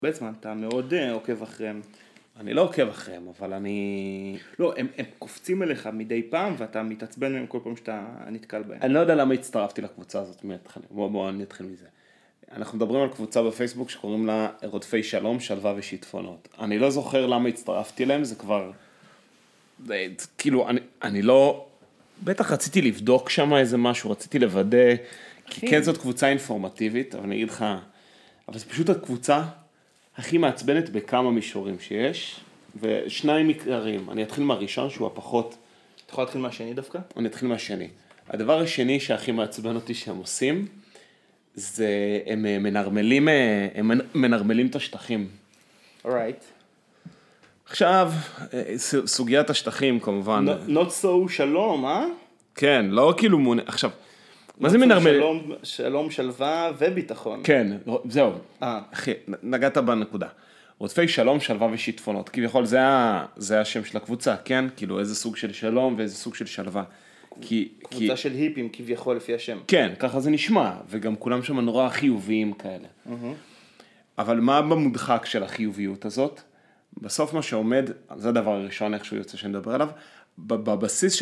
בעצם אתה מאוד עוקב אחריהם. אני לא עוקב אחריהם, אבל אני... לא, הם קופצים אליך מדי פעם, ואתה מתעצבן מהם כל פעם שאתה נתקל בהם. אני לא יודע למה הצטרפתי לקבוצה הזאת, בואו נתחיל מזה. אנחנו מדברים על קבוצה בפייסבוק שקוראים לה רודפי שלום, שלווה ושיטפונות. אני לא זוכר למה הצטרפתי להם, זה כבר... כאילו, אני לא... בטח רציתי לבדוק שם איזה משהו, רציתי לוודא, כי כן זאת קבוצה אינפורמטיבית, אבל אני אגיד לך... אבל זה פשוט הקבוצה הכי מעצבנת בכמה מישורים שיש, ושניים עיקריים. אני אתחיל מהראשון שהוא הפחות... אתה יכול להתחיל מהשני דווקא? אני אתחיל מהשני. הדבר השני שהכי מעצבן אותי שהם עושים, זה הם מנרמלים את השטחים. Alright. עכשיו, סוגיית השטחים כמובן. Not so שלום, אה? כן, לא כאילו עכשיו, מה זה מנרמל? שלום, שלווה וביטחון. כן, זהו. אחי, נגעת בנקודה. רודפי שלום, שלווה ושיטפונות. כביכול זה השם של הקבוצה, כן? כאילו איזה סוג של שלום ואיזה סוג של שלווה. קבוצה של היפים כביכול לפי השם. כן, ככה זה נשמע, וגם כולם שם נורא חיוביים כאלה. אבל מה במודחק של החיוביות הזאת? בסוף מה שעומד, זה הדבר הראשון איך שהוא יוצא שנדבר עליו, בבסיס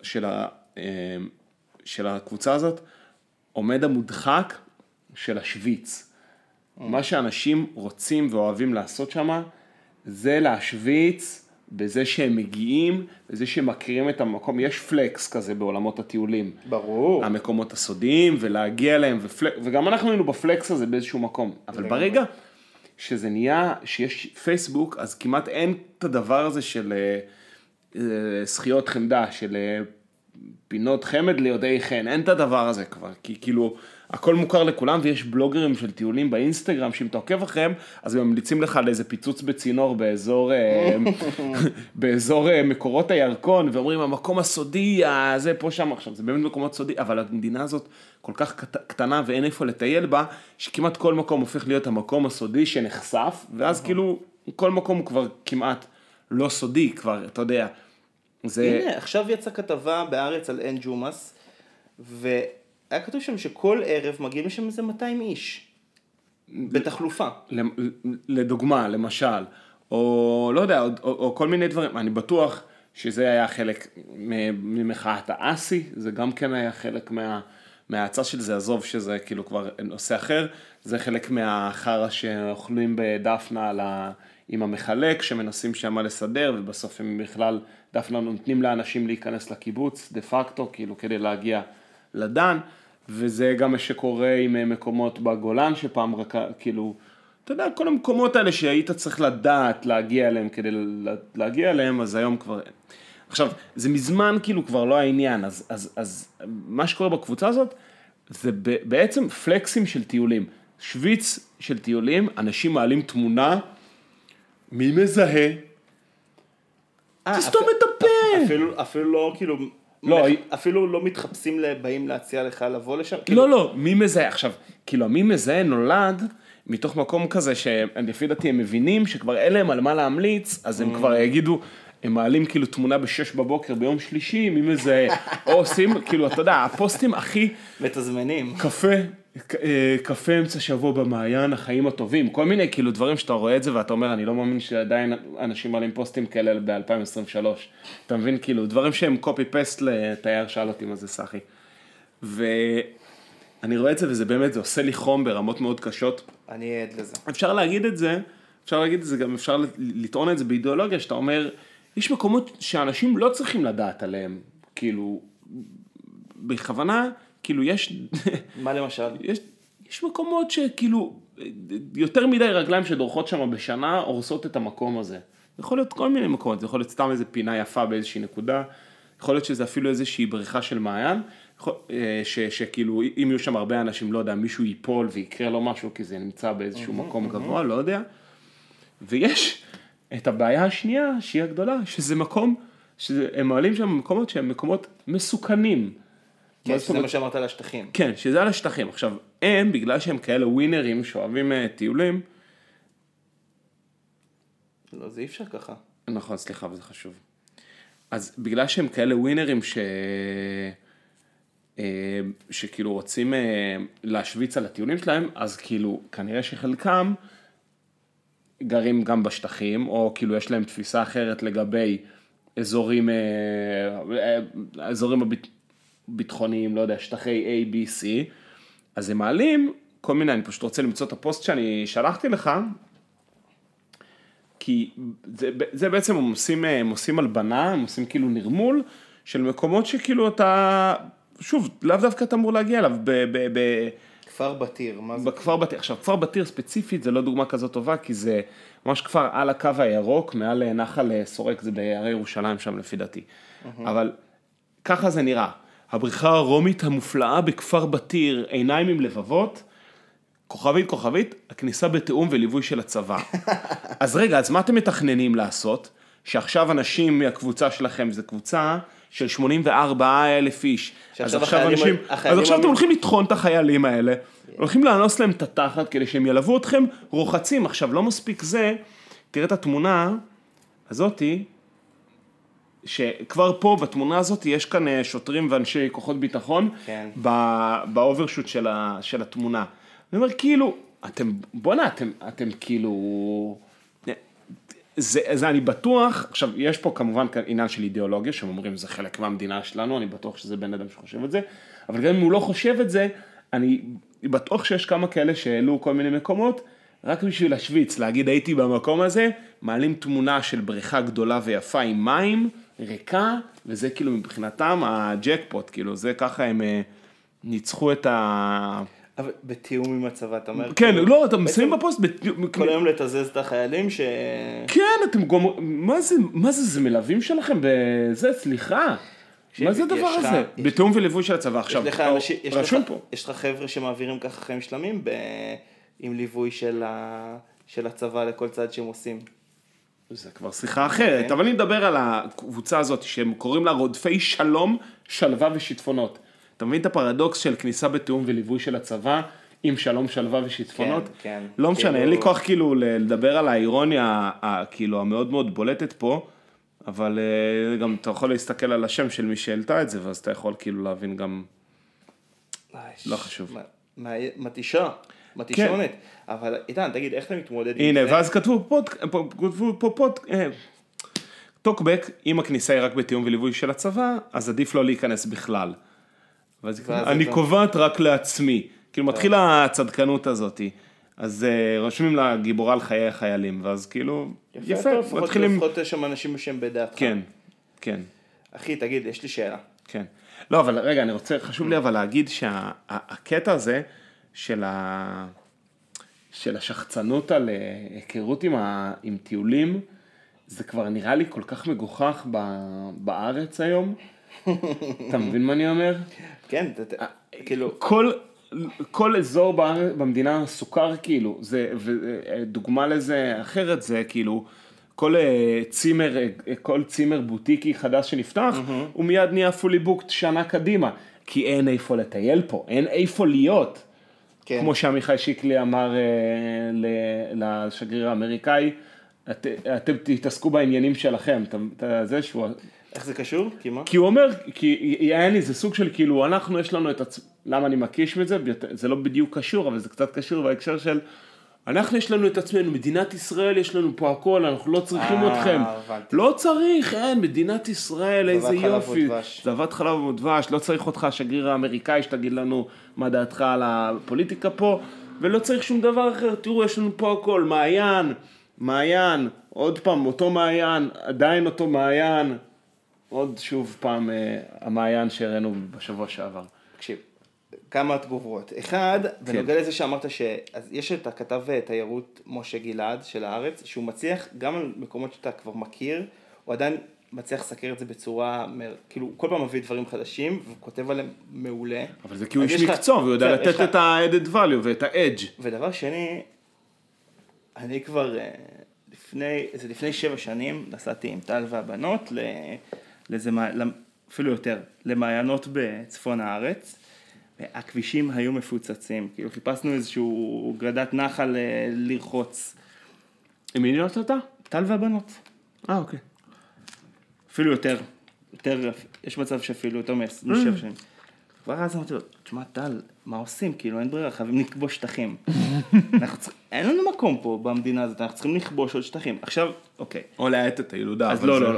של הקבוצה הזאת, עומד המודחק של השוויץ. מה שאנשים רוצים ואוהבים לעשות שם, זה להשוויץ בזה שהם מגיעים, בזה שהם מכירים את המקום. יש פלקס כזה בעולמות הטיולים. ברור. המקומות הסודיים, ולהגיע אליהם, וגם אנחנו היינו בפלקס הזה באיזשהו מקום. אבל ברגע שזה נהיה, שיש פייסבוק, אז כמעט אין את הדבר הזה של זכיות חמדה, של פינות חמד ליודעי חן, אין את הדבר הזה כבר, כי כאילו הכל מוכר לכולם, ויש בלוגרים של טיולים באינסטגרם, שאם אתה עוקב אחריהם, אז הם ממליצים לך לאיזה פיצוץ בצינור באזור מקורות הירקון, ואומרים המקום הסודי, זה פה שם עכשיו, זה באמת מקומות סודי, אבל המדינה הזאת כל כך קטנה ואין איפה לטייל בה, שכמעט כל מקום הופך להיות המקום הסודי שנחשף, ואז כאילו כל מקום הוא כבר כמעט לא סודי, כבר, אתה יודע, הנה, עכשיו יצאה כתבה בארץ על עין ג'ומאס, והיה כתוב שם שכל ערב מגיעים לשם איזה 200 איש, בתחלופה. לדוגמה, למשל, או לא יודע, או כל מיני דברים, אני בטוח שזה היה חלק ממחאת האסי, זה גם כן היה חלק מההצעה של זה, עזוב שזה כאילו כבר נושא אחר, זה חלק מהחרה שאוכלים בדפנה עם המחלק, שמנסים שמה לסדר, ובסוף הם בכלל, דפנה נותנים לאנשים להיכנס לקיבוץ, דה פקטו, כאילו כדי להגיע לדן, וזה גם מה שקורה עם מקומות בגולן, שפעם רק, כאילו, אתה יודע, כל המקומות האלה שהיית צריך לדעת להגיע אליהם, כדי להגיע אליהם, אז היום כבר... עכשיו, זה מזמן כאילו כבר לא העניין, אז מה שקורה בקבוצה הזאת, זה בעצם פלקסים של טיולים, שוויץ של טיולים, אנשים מעלים תמונה, מי מזהה? תסתום את הפה! אפילו לא, כאילו, אפילו לא מתחפשים לבאים להציע לך לבוא לשם? לא, מי מזהה? עכשיו, כאילו, מי מזהה נולד מתוך מקום כזה, שלפי דעתי הם מבינים שכבר אין להם על מה להמליץ, אז הם כבר יגידו, הם מעלים כאילו תמונה ב6 בבוקר ביום שלישי, מי מזהה? או עושים, כאילו, אתה יודע, הפוסטים הכי... מתזמנים. קפה אמצע שבוע במעיין, החיים הטובים, כל מיני כאילו דברים שאתה רואה את זה ואתה אומר, אני לא מאמין שעדיין אנשים מעלים פוסטים כאלה ב-2023. אתה מבין, כאילו, דברים שהם קופי-פסט לתייר, שאל אותי מה זה סחי. ואני רואה את זה וזה באמת, זה עושה לי חום ברמות מאוד קשות. אני עד לזה. אפשר להגיד את זה, גם אפשר לטעון את זה באידיאולוגיה, שאתה אומר, יש מקומות שאנשים לא צריכים לדעת עליהם, כאילו, בכוונה, כאילו יש... מה למשל? יש מקומות שכאילו, יותר מדי רגליים שדורכות שם בשנה, הורסות את המקום הזה. יכול להיות כל מיני מקומות, זה יכול להיות סתם איזה פינה יפה באיזושהי נקודה, יכול להיות שזה אפילו איזושהי בריכה של מעיין, שכאילו, אם יהיו שם הרבה אנשים, לא יודע, מישהו ייפול ויקרה לו משהו, כי זה נמצא באיזשהו מקום גבוה, לא יודע. ויש את הבעיה השנייה, שהיא הגדולה, שזה מקום, שהם מעלים שם מקומות שהם מקומות מסוכנים. כן, שזה מה שאמרת על השטחים. כן, שזה על השטחים. עכשיו, הם, בגלל שהם כאלה ווינרים שאוהבים טיולים... לא, זה אי אפשר ככה. נכון, סליחה, וזה חשוב. אז בגלל שהם כאלה ווינרים שכאילו רוצים להשוויץ על הטיולים שלהם, אז כאילו, כנראה שחלקם גרים גם בשטחים, או כאילו יש להם תפיסה אחרת לגבי אזורים ביטחוניים, לא יודע, שטחי A, B, C, אז הם מעלים כל מיני, אני פשוט רוצה למצוא את הפוסט שאני שלחתי לך, כי זה בעצם הם עושים הלבנה, הם עושים כאילו נרמול, של מקומות שכאילו אתה, שוב, לאו דווקא אתה אמור להגיע אליו, כפר בתיר, מה זה? בכפר בתיר, עכשיו כפר בתיר ספציפית זה לא דוגמה כזאת טובה, כי זה ממש כפר על הקו הירוק, מעל נחל סורק, זה בהרי ירושלים שם לפי דעתי, אבל ככה זה נראה, הבריכה הרומית המופלאה בכפר בתיר, עיניים עם לבבות, כוכבית, הכניסה בתיאום וליווי של הצבא. אז רגע, אז מה אתם מתכננים לעשות? שעכשיו אנשים מהקבוצה שלכם, זו קבוצה של 84,000 איש. אז עכשיו אתם הולכים לטחון את החיילים האלה, הולכים לאנוס להם את התחת, כדי שהם ילוו אתכם רוחצים. עכשיו, לא מספיק זה, תראה את התמונה הזאתי, שכבר פה בתמונה הזאת יש כאן שוטרים ואנשי כוחות ביטחון, כן. באוברשוט של התמונה. אני אומר, כאילו, אתם כאילו, זה אני בטוח, עכשיו, יש פה כמובן עניין של אידיאולוגיה, שהם אומרים, זה חלק מהמדינה שלנו, אני בטוח שזה בן אדם שחושב את זה, אבל גם אם הוא לא חושב את זה, אני בטוח שיש כמה כאלה שהעלו כל מיני מקומות, רק בשביל השוויץ, להגיד, הייתי במקום הזה, מעלים תמונה של בריכה גדולה ויפה עם מים, ריקה, וזה כאילו מבחינתם הג'קפוט, כאילו, זה ככה הם ניצחו את אבל בתיאום עם הצבא, אתה אומר? כן, לא, אתה מסיים בפוסט. כל היום לתזז את החיילים ש... כן, אתם מה זה מלווים שלכם בזה, סליחה. מה זה הדבר הזה? בתיאום וליווי של הצבא. עכשיו, רשום פה. יש לך חבר'ה שמעבירים ככה חיים שלמים עם ליווי של הצבא לכל צעד שהם עושים. זה כבר שיחה אחרת, אבל אני מדבר על הקבוצה הזאת שהם קוראים לה רודפי שלום, שלווה ושיטפונות. אתה מבין את הפרדוקס של כניסה בתיאום וליווי של הצבא, עם שלום, שלווה ושיטפונות? כן. לא משנה, אין לי כוח כאילו לדבר על האירוניה, כאילו המאוד מאוד בולטת פה, אבל גם אתה יכול להסתכל על השם של מי שהעלתה את זה, ואז אתה יכול כאילו להבין גם, לא חשוב. מתישונת, אבל איתן, תגיד, איך אתה מתמודד עם זה? הנה, ואז כתבו פה טוקבק, אם הכניסה היא רק בתיאום וליווי של הצבא, אז עדיף לא להיכנס בכלל. אני קובעת רק לעצמי, כאילו מתחילה הצדקנות הזאת, אז רושמים לה גיבורה על חיי החיילים, ואז כאילו, יפה, לפחות יש שם אנשים שהם בדעתך. כן, כן. אחי, תגיד, יש לי שאלה. כן. לא, אבל רגע, חשוב לי אבל להגיד שהקטע הזה של השחצנות על היכרות עם טיולים, זה כבר נראה לי כל כך מגוחך בארץ היום. אתה מבין מה אני אומר? כן, כאילו... כל אזור במדינה סוכר כאילו, דוגמה לזה אחרת זה כאילו, כל צימר בוטיקי חדש שנפתח, הוא מיד נהיה fully booked שנה קדימה, כי אין איפה לטייל פה, אין איפה להיות. כמו שעמיחי שיקלי אמר לשגריר האמריקאי, אתם תתעסקו בעניינים שלכם, זה שהוא... איך זה קשור? כי מה? כי הוא אומר, היה לי, זה סוג של כאילו, אנחנו יש לנו למה אני מקיש מזה? זה לא בדיוק קשור, אבל זה קצת קשור בהקשר של, אנחנו יש לנו את עצמנו, מדינת ישראל יש לנו פה הכל, אנחנו לא צריכים אתכם. לא צריך, אין, מדינת ישראל, איזה יופי. זבת חלב ודבש, לא צריך אותך, השגריר האמריקאי, שתגיד לנו מה דעתך על הפוליטיקה פה, ולא צריך שום דבר אחר, תראו, יש לנו פה הכל, מעיין, עוד פעם, אותו מעיין, עדיין אותו מעיין, עוד שוב פעם המעיין שהראינו בשבוע שעבר. תקשיב, כמה תגובות. אחד, בנוגע לזה שאמרת שיש את הכתב תיירות משה גלעד של הארץ, שהוא מצליח, גם על מקומות שאתה כבר מכיר, הוא עדיין מצליח לסקר את זה בצורה, כאילו, כל פעם מביא דברים חדשים, והוא כותב עליהם מעולה. אבל זה כי הוא איש מקצוע, והוא יודע לתת את ה-added value ואת ה-edge. ודבר שני, אני כבר לפני 7 שנים נסעתי עם טל והבנות אפילו יותר, למעיינות בצפון הארץ, והכבישים היו מפוצצים, כאילו חיפשנו איזשהו גרדת נחל לרחוץ. עם מי נראות אותה? טל והבנות. אוקיי. אפילו יותר, יש מצב שאפילו יותר מ7 שנים. כבר אז אמרתי לו, תשמע טל, מה עושים? כאילו אין ברירה, חייבים לקבוע שטחים. אין לנו מקום פה במדינה הזאת, אנחנו צריכים לכבוש עוד שטחים. עכשיו, אוקיי. או להאט את הילודה.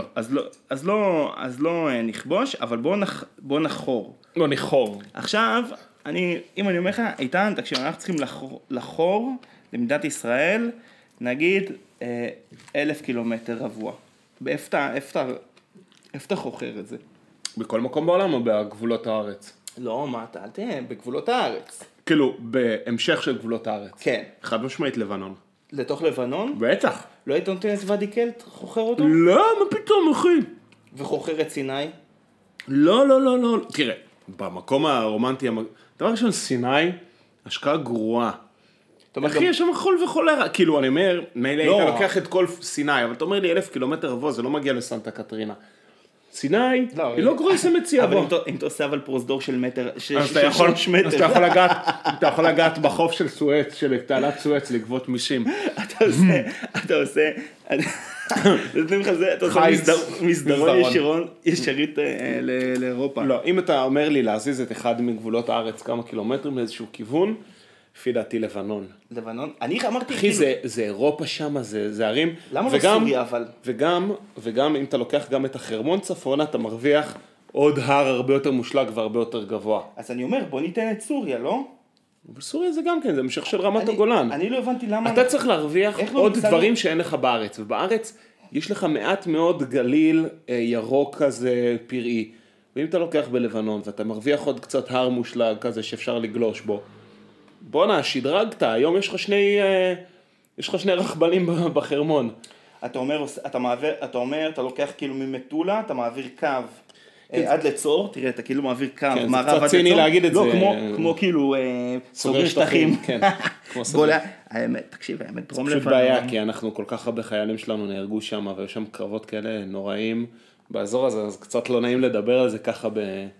אז לא נכבוש, אבל בוא נחור. לא נחור. עכשיו, אם אני אומר לך, איתן, תקשיב, אנחנו צריכים לחור למדינת ישראל, נגיד 1,000 קילומטר רבוע. איפה אתה חוכר את זה? בכל מקום בעולם או בגבולות הארץ? לא, מה אתה, אל תהיה, בגבולות הארץ. כאילו, בהמשך של גבולות הארץ. כן. חד משמעית לבנון. לתוך לבנון? בטח. לא היית נותן את ואדי קלט, חוכר אותו? לא, מה פתאום, אחי? וחוכר את סיני? לא. תראה, במקום הרומנטי, דבר ראשון, סיני, השקעה גרועה. אחי, יש שם חול וחולרה. כאילו, אני אומר, מילא היית לוקח את כל סיני, אבל אתה אומר לי 1,000 קילומטר רבוע, זה לא מגיע לסנטה קטרינה. סיני, היא לא גרועה מציאה בו. אבל אם אתה עושה אבל פרוזדור של מטר, אז אתה יכול לגעת בחוף של סואץ, של תעלת סואץ, לגבות מישים. אתה עושה מסדרון ישרית לאירופה. לא, אם אתה אומר לי להזיז את אחד מגבולות הארץ כמה קילומטרים לאיזשהו כיוון, לפי דעתי לבנון. לבנון? אני אמרתי אחי, זה אירופה שם, זה ערים. למה לא סוריה אבל? וגם אם אתה לוקח גם את החרמון צפונה, אתה מרוויח עוד הר הרבה יותר מושלג והרבה יותר גבוה. אז אני אומר, בוא ניתן את סוריה, לא? אבל סוריה זה גם כן, זה המשך של רמת הגולן. אני לא הבנתי למה... אתה צריך להרוויח עוד דברים שאין לך בארץ, ובארץ יש לך מעט מאוד גליל ירוק כזה פראי. ואם אתה לוקח בלבנון ואתה מרוויח עוד קצת הר מושלג כזה שאפשר לגלוש בו, בוא'נה, שדרגת, היום יש לך שני רכבלים בחרמון. אתה אומר, אתה לוקח כאילו ממטולה, אתה מעביר קו עד לצור, תראה, אתה כאילו מעביר קו מערב עד לצור. זה קצת ציני להגיד את זה. לא, כמו כאילו סוגר שטחים. כן. תקשיב, האמת, דרום לבנון. פשוט בעיה, כי אנחנו כל כך הרבה חיילים שלנו נהרגו שם, ויש שם קרבות כאלה נוראים באזור הזה, אז קצת לא נעים לדבר על זה ככה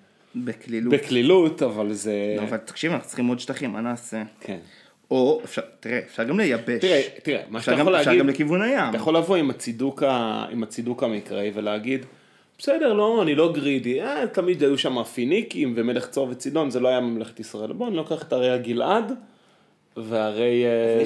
בקלילות, אבל זה... לא, אבל תקשיב, אנחנו צריכים עוד שטחים, מה נעשה? כן. או, אפשר גם לייבש. תראה, מה שאתה יכול להגיד... אפשר גם לכיוון הים. אתה יכול לבוא עם הצידוק המקראי ולהגיד, בסדר, לא, אני לא גרידי, תמיד היו שם הפיניקים ומלך צור וצידון, זה לא היה ממלכת ישראל. בוא, אני לוקח את הרי הגלעד, והרי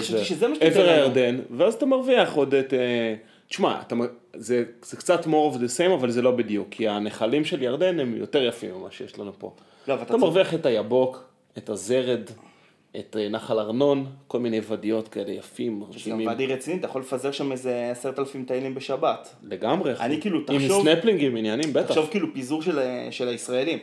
עבר הירדן, ואז אתה מרוויח עוד את... תשמע, זה קצת more of the same, אבל זה לא בדיוק, כי הנחלים של ירדן הם יותר יפים ממה שיש לנו פה. אתה מרוויח את היבוק, את הזרד, את נחל ארנון, כל מיני ודיות כאלה יפים. זה ודי רציני, אתה יכול לפזר שם איזה 10,000 טיילים בשבת. לגמרי. אני כאילו, עם סנפלינגים, עניינים, בטח. תחשוב כאילו פיזור של הישראלים.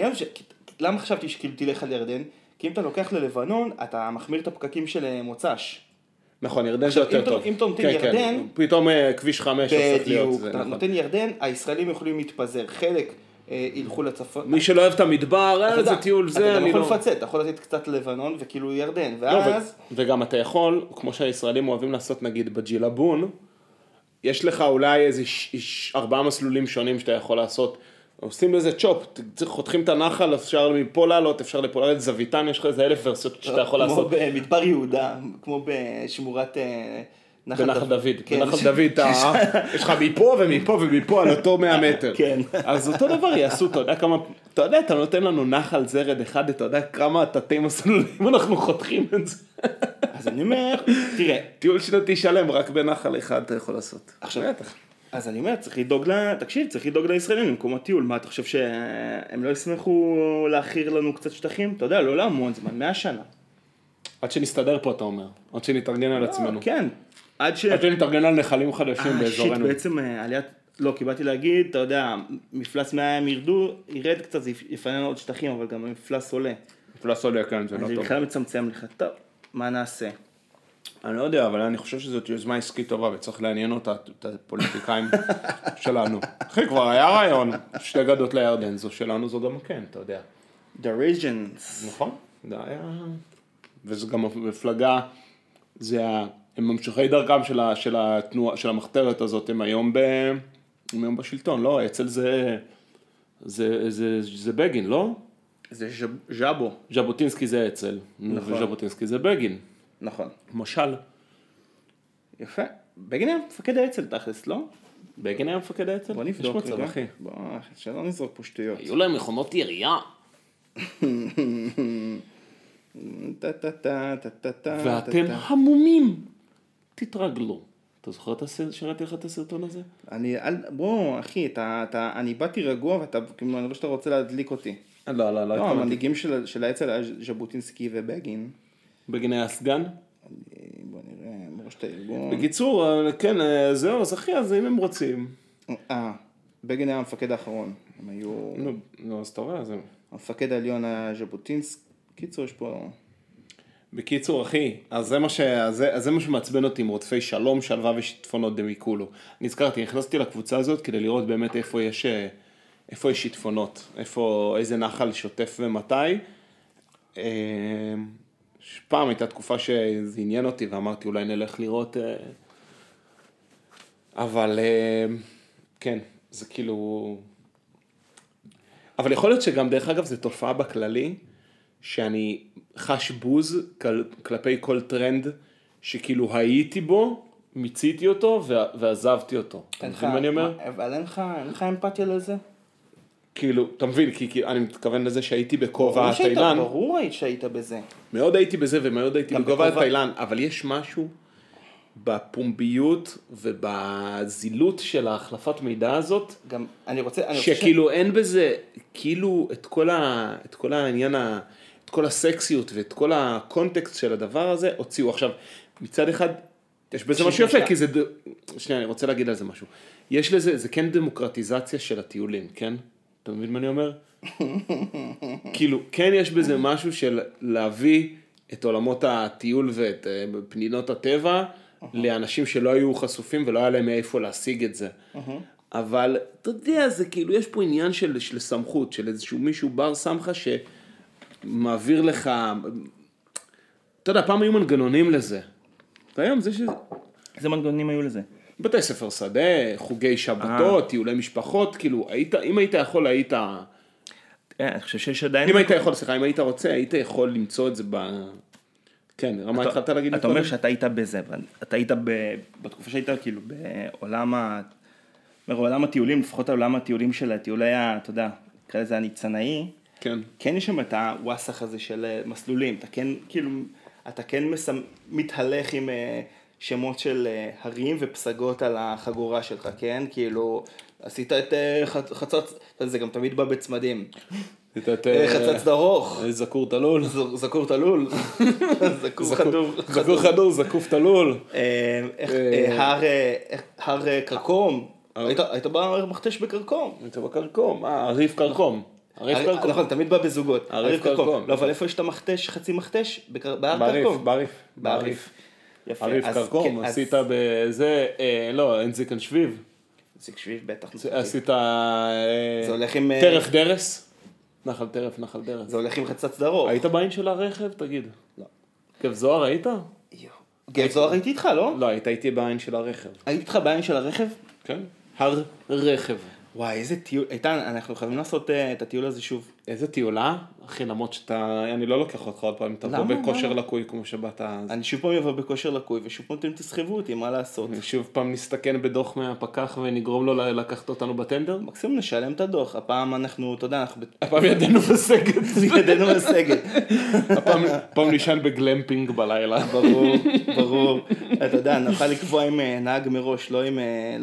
למה חשבתי שכאילו תלך על ירדן? כי אם אתה לוקח ללבנון, אתה מחמיר את הפקקים של מוצ"ש. נכון, ירדן זה יותר טוב. אם אתה נותן ירדן... פתאום כביש 5 הופך להיות. בדיוק, אתה נותן ירדן, הישראלים יכולים להתפזר. חלק ילכו לצפון. מי שלא אוהב את המדבר, זה טיול זה. אתה יכול לפצט, אתה יכול לתת קצת ללבנון וכאילו ירדן. ואז... וגם אתה יכול, כמו שהישראלים אוהבים לעשות נגיד בג'ילבון, יש לך אולי איזה 4 מסלולים שונים שאתה יכול לעשות. עושים לזה צ'ופ, חותכים את הנחל, אפשר מפה לעלות, אפשר לפה לעלות, זוויתן, יש לך איזה 1,000 ורסיות שאתה יכול לעשות. כמו במדבר יהודה, כמו בשמורת בנחל דוד. בנחל דוד, יש לך מפה ומפה ומפה על אותו 100 מטר. אז אותו דבר יעשו, אתה יודע כמה, אתה נותן לנו נחל זרד אחד, אתה יודע כמה תתי מסלולים אנחנו חותכים את זה. אז אני אומר, תראה. טיול שנתי שלם, רק בנחל אחד אתה יכול לעשות. עכשיו, אז אני אומר, צריך לדאוג לישראלים למקומות טיול. מה, אתה חושב שהם לא ישמחו להכיר לנו קצת שטחים? אתה יודע, לא להמון זמן, 100 שנה. עד שנסתדר פה, אתה אומר. עד שנתארגן על עצמנו. כן. עד שנתארגן על נחלים חדשים באזורנו. שיט, בעצם עליית, לא, כי באתי להגיד, אתה יודע, מפלס מהים ירד קצת, זה יפנן עוד שטחים, אבל גם המפלס עולה. מפלס עולה, כן, זה לא טוב. אז זה בכלל מצמצם לך, טוב, מה נעשה? אני לא יודע, אבל אני חושב שזאת יוזמה עסקית טובה, וצריך לעניין אותה, את הפוליטיקאים שלנו. אחי, כבר היה רעיון, 2 גדות לירדן, זו שלנו, זו גם כן, אתה יודע. The regions. נכון, זה היה... וזה גם מפלגה, הם ממשיכי דרכם של המחתרת הזאת, הם היום בשלטון, לא? אצל זה בגין, לא? זה ז'אבו. ז'בוטינסקי זה אצל, וז'בוטינסקי זה בגין. נכון. משל. יפה. בגין היה מפקד האצ"ל תכלס, לא? בגין היה מפקד האצ"ל? בוא נבדוק רגע. בוא, שלא נזרוק פה שטויות. היו להם מכונות ירייה. ואתם המומים, תתרגלו. אתה זוכר שראיתי לך את הסרטון הזה? בוא, אחי, אני באתי רגוע, ואתה, כאילו, אני רואה שאתה רוצה להדליק אותי. לא. לא, המנהיגים של האצ"ל היה ז'בוטינסקי ובגין. בגין היה סגן? בוא נראה, מורשת הארגון. בקיצור, כן, זהו, אז אחי, אז אם הם רוצים. בגין היה המפקד האחרון. הם היו... נו, אז אתה רואה, זהו. המפקד העליון היה ז'בוטינסקי. קיצור, יש פה... בקיצור, אחי, אז זה מה שמעצבן אותי עם רודפי שלום, שלווה ושיטפונות דמיקולו. נזכרתי, נכנסתי לקבוצה הזאת כדי לראות באמת איפה יש שיטפונות, איזה נחל שוטף ומתי. פעם הייתה תקופה שזה עניין אותי ואמרתי אולי נלך לראות, אבל כן, זה כאילו... אבל יכול להיות שגם דרך אגב זה תופעה בכללי, שאני חש בוז כלפי כל טרנד שכאילו הייתי בו, מיציתי אותו ועזבתי אותו. אתה מבין מה אני אומר? אבל אין לך אמפתיה לזה? כאילו, אתה מבין, כי אני מתכוון לזה שהייתי בכובע התאילן. ברור שהיית בזה. מאוד הייתי בזה ומאוד הייתי בכובע התאילן, אבל יש משהו בפומביות ובזילות של ההחלפת מידע הזאת, גם אני רוצה... שכאילו אין בזה, כאילו את כל העניין, את כל הסקסיות ואת כל הקונטקסט של הדבר הזה, הוציאו. עכשיו, מצד אחד, יש בזה משהו יפה, כי זה... שנייה, אני רוצה להגיד על זה משהו. יש לזה, זה כן דמוקרטיזציה של הטיולים, כן? אתה מבין מה אני אומר? כאילו, כן יש בזה משהו של להביא את עולמות הטיול ואת פנינות הטבע, לאנשים שלא היו חשופים ולא היה להם מאיפה להשיג את זה. אבל, אתה יודע, זה כאילו, יש פה עניין של סמכות, של איזשהו מישהו בר סמכה שמעביר לך, אתה יודע, פעם היו מנגנונים לזה. והיום זה איזה מנגנונים היו לזה? בתי ספר שדה, חוגי שבתות, טיולי משפחות, כאילו, אם היית יכול, היית... אני חושב שיש עדיין... אם היית יכול, סליחה, אם היית רוצה, היית יכול למצוא את זה ב... כן, רמה התחלת להגיד לי אתה אומר שאתה היית בזה, אתה היית בתקופה שהיית כאילו בעולם הטיולים, לפחות העולם הטיולים של הטיול היה, אתה יודע, נקרא לזה הניצנאי, כן יש שם את הווסח הזה של מסלולים, אתה כן מתהלך עם שמות של הרים ופסגות על החגורה שלך, כן? כאילו, עשית את חצץ, זה גם תמיד בא בצמדים. חצץ דרוך. זקור תלול. זקור תלול. זקור חדור. זקור חדור, זקוף תלול. הר קרקום. היית במכתש בקרקום. היית בקרקום, עריף קרקום. נכון, תמיד בא בזוגות. עריף קרקום. לא, אבל איפה יש את המכתש, חצי מכתש? בהר קרקום. בעריף. יפה. עריף קרקום, עשית בזה, לא, אין זיקן שביב. זיק שביב בטח. עשית זה הולך עם... טרף דרס? נחל טרף, נחל דרס. זה הולך עם חצץ דרוך. היית בעין של הרכב? תגיד. לא. גב זוהר היית? גב זוהר הייתי איתך, לא? לא, הייתי בעין של הרכב. הייתי איתך בעין של הרכב? כן. הר רכב. וואי, איזה טיול. איתן, אנחנו חייבים לעשות את הטיול הזה שוב. איזה טיולה? אחי, למרות אני לא לוקח אותך עוד פעם, תבוא בכושר לקוי כמו שבאת. אני שוב פעם אבוא בכושר לקוי, ושוב פעם אתם תסחבו אותי, מה לעשות? שוב פעם נסתכן בדוח מהפקח ונגרום לו לקחת אותנו בטנדר? מקסימום נשלם את הדוח, הפעם אנחנו, אתה יודע, הפעם ידנו בסגת. ידנו בסגת. הפעם נשען בגלמפינג בלילה. ברור. אתה יודע, נוכל לקבוע עם נהג מראש, לא עם...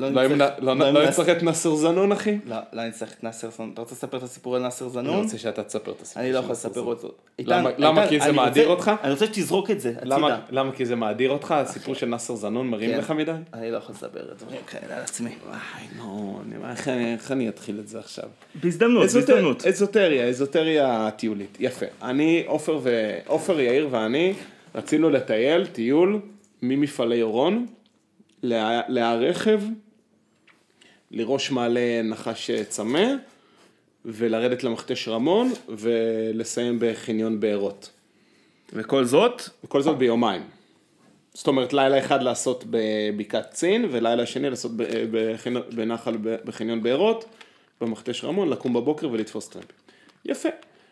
לא נצטרך את נאסר זנון, אחי? לא נצטרך את נאסר זנון. אתה רוצה לספר את הסיפור על נאסר זנון? אני רוצה שאתה תספר את הסיפור. אני לא יכול לספר אותו. למה? כי זה מאדיר אותך? אני רוצה שתזרוק את זה, הצידה. למה? כי זה מאדיר אותך? הסיפור של נאסר זנון מרים לך מדי? אני לא יכול לספר את דברים כאלה על עצמי. נו, איך אני אתחיל את זה עכשיו? בהזדמנות. אזוטריה טיולית. יפה. עופר יאיר ואני רצינו לטייל טיול ממפעלי אורון להרכב, לראש מעלה נחש צמא, ולרדת למכתש רמון, ולסיים בחניון בארות. וכל זאת? וכל זאת ביומיים. זאת אומרת, לילה אחד לעשות בבקעת צין, ולילה שני לעשות בנחל בחניון בארות, במכתש רמון, לקום בבוקר ולתפוס טרמפים. יפה.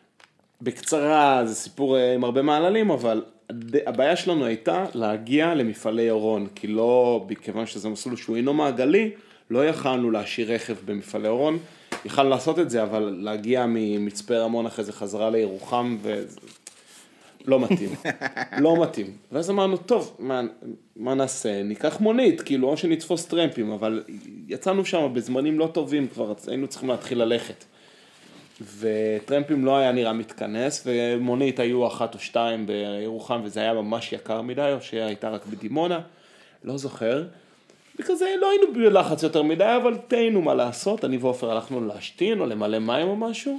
בקצרה, זה סיפור עם הרבה מעללים, אבל הבעיה שלנו הייתה להגיע למפעלי אורון, כי לא, כיוון שזה מסלול שהוא אינו מעגלי, לא יכלנו להשאיר רכב במפעלי אורון, יכלנו לעשות את זה, אבל להגיע ממצפה רמון אחרי זה חזרה לירוחם, לא מתאים, לא מתאים. ואז אמרנו, טוב, מה נעשה? ניקח מונית, כאילו, או שנתפוס טרמפים, אבל יצאנו שם בזמנים לא טובים, כבר היינו צריכים להתחיל ללכת. וטרמפים לא היה נראה מתכנס, ומונית היו 1 או 2 בירוחם, וזה היה ממש יקר מדי, או שהייתה רק בדימונה, לא זוכר. וכזה לא היינו בלחץ יותר מדי, אבל תהינו מה לעשות, אני ועופר הלכנו להשתין, או למלא מים או משהו.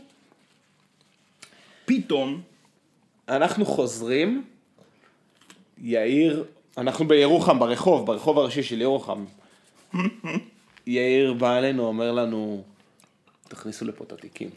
פתאום. אנחנו חוזרים, יאיר, אנחנו בירוחם, ברחוב הראשי של ירוחם. יאיר בא אלינו, אומר לנו, תכניסו לפה את התיקים.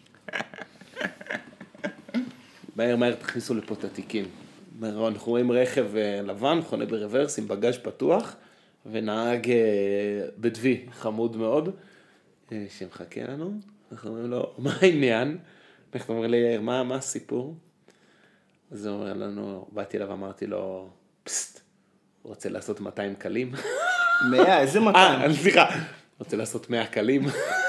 מהר, תכניסו לפה את התיקים. אנחנו רואים רכב לבן, חונה ברוורס עם בגז' פתוח, ונהג בדוי, חמוד מאוד, שמחכה לנו. אנחנו אומרים לו, מה העניין? אנחנו אומרים לי, יאיר, מה הסיפור? אז הוא אומר לנו, באתי אליו, אמרתי לו, פסט, רוצה לעשות 200 קלים? 100, איזה 200? סליחה, רוצה לעשות 100 קלים?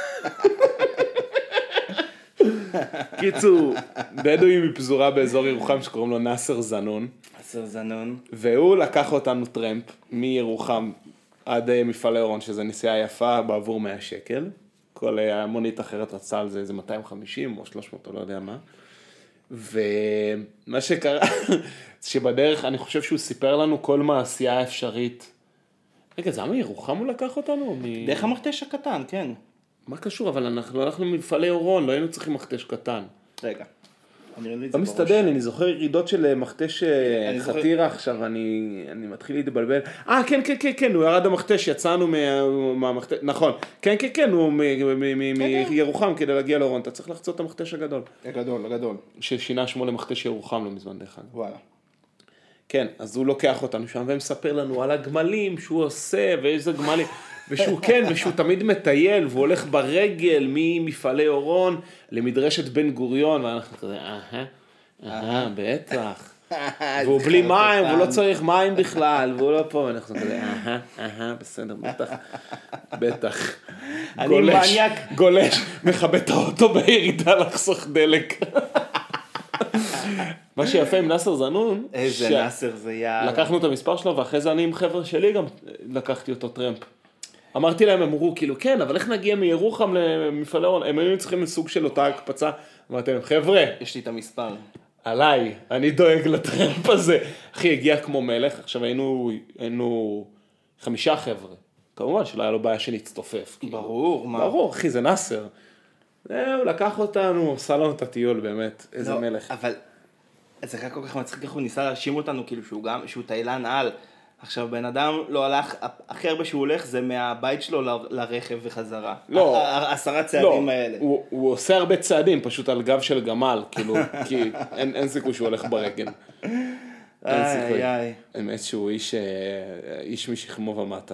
קיצור, בדואי מפזורה באזור ירוחם שקוראים לו נאסר זנון. נאסר זנון. והוא לקח אותנו טרמפ מירוחם עד מפעלי אורון, שזה נסיעה יפה בעבור 100 שקל. כל המונית אחרת רצה על זה איזה 250 או 300 או לא יודע מה. ומה שקרה, שבדרך אני חושב שהוא סיפר לנו כל מעשייה אפשרית. רגע, זה היה מירוחם הוא לקח אותנו? דרך המכתש הקטן, כן. מה קשור? אבל אנחנו הלכנו ממפעלי אורון, לא היינו צריכים מכתש קטן. רגע. לא מסתדר, אני זוכר ירידות של מכתש חתירה עכשיו, אני מתחיל להתבלבל. כן, הוא ירד המכתש, יצאנו מהמכתש, נכון. כן, הוא מירוחם כדי להגיע לאורון, אתה צריך לחצות את המכתש הגדול. הגדול. ששינה שמו למכתש ירוחם לא מזמן דרך אגב. וואלה. כן, אז הוא לוקח אותנו שם ומספר לנו על הגמלים שהוא עושה ואיזה גמלים, ושהוא תמיד מטייל והוא הולך ברגל ממפעלי אורון למדרשת בן גוריון, ואנחנו כזה, בטח. והוא בלי מים, והוא לא צריך מים בכלל, והוא לא פה, ואנחנו כזה, בסדר, בטח. אני מניאק. גולש, מכבה את האוטו בירידה לחסוך דלק. מה שיפה עם נאסר זנון, איזה נאסר זה יער. לקחנו את המספר שלו, ואחרי זה אני עם חבר'ה שלי גם לקחתי אותו טרמפ. אמרתי להם, הם אמרו, כאילו, כן, אבל איך נגיע מירוחם למפעלי אורון? הם היו צריכים לסוג של אותה הקפצה. אמרתי להם, חבר'ה, יש לי את המספר. עליי, אני דואג לטרמפ הזה. אחי, הגיע כמו מלך, עכשיו היינו 5 חבר'ה. כמובן שלא היה לו בעיה שנצטופף. ברור, מה? ברור, אחי, זה נאסר. הוא לקח אותנו, עשה לנו את הטיול, באמת, איזה מלך. אבל זה היה כל כך מצחיק, איך הוא ניסה להאשים אותנו, כאילו שהוא תאילן על. עכשיו, בן אדם לא הלך, הכי הרבה שהוא הולך זה מהבית שלו לרכב וחזרה. לא. 10 צעדים האלה. הוא עושה הרבה צעדים, פשוט על גב של גמל, כאילו, כי אין סיכוי שהוא הולך ברגל. אין סיכוי. האמת שהוא איש משכמו ומטה.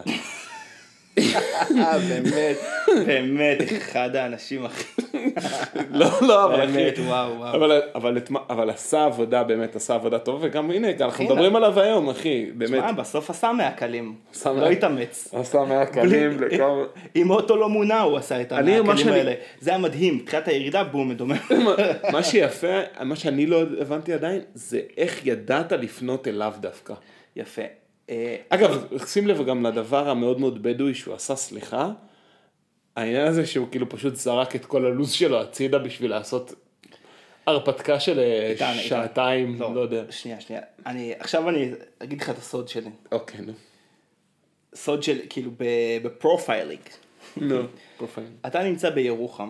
באמת, אחד האנשים הכי... לא, אבל אחי, באמת, וואו. אבל עשה עבודה, באמת עשה עבודה טוב, וגם הנה, אנחנו מדברים עליו היום, אחי, באמת. תשמע, בסוף עשה 100 קלים, לא התאמץ. עשה 100 קלים לכמה... אם אוטו לא מונע, הוא עשה את 100 קלים האלה. זה היה מדהים, תחילת הירידה, בום, מדומה. מה שיפה, מה שאני לא הבנתי עדיין, זה איך ידעת לפנות אליו דווקא. יפה. אגב, שים לב גם לדבר המאוד מאוד בדואי שהוא עשה, סליחה, העניין הזה שהוא כאילו פשוט זרק את כל הלוז שלו הצידה בשביל לעשות הרפתקה של שעתיים, לא יודע. שנייה. עכשיו אני אגיד לך את הסוד שלי. אוקיי, נו. סוד של, כאילו, בפרופיילינג. נו, פרופיילינג. אתה נמצא בירוחם.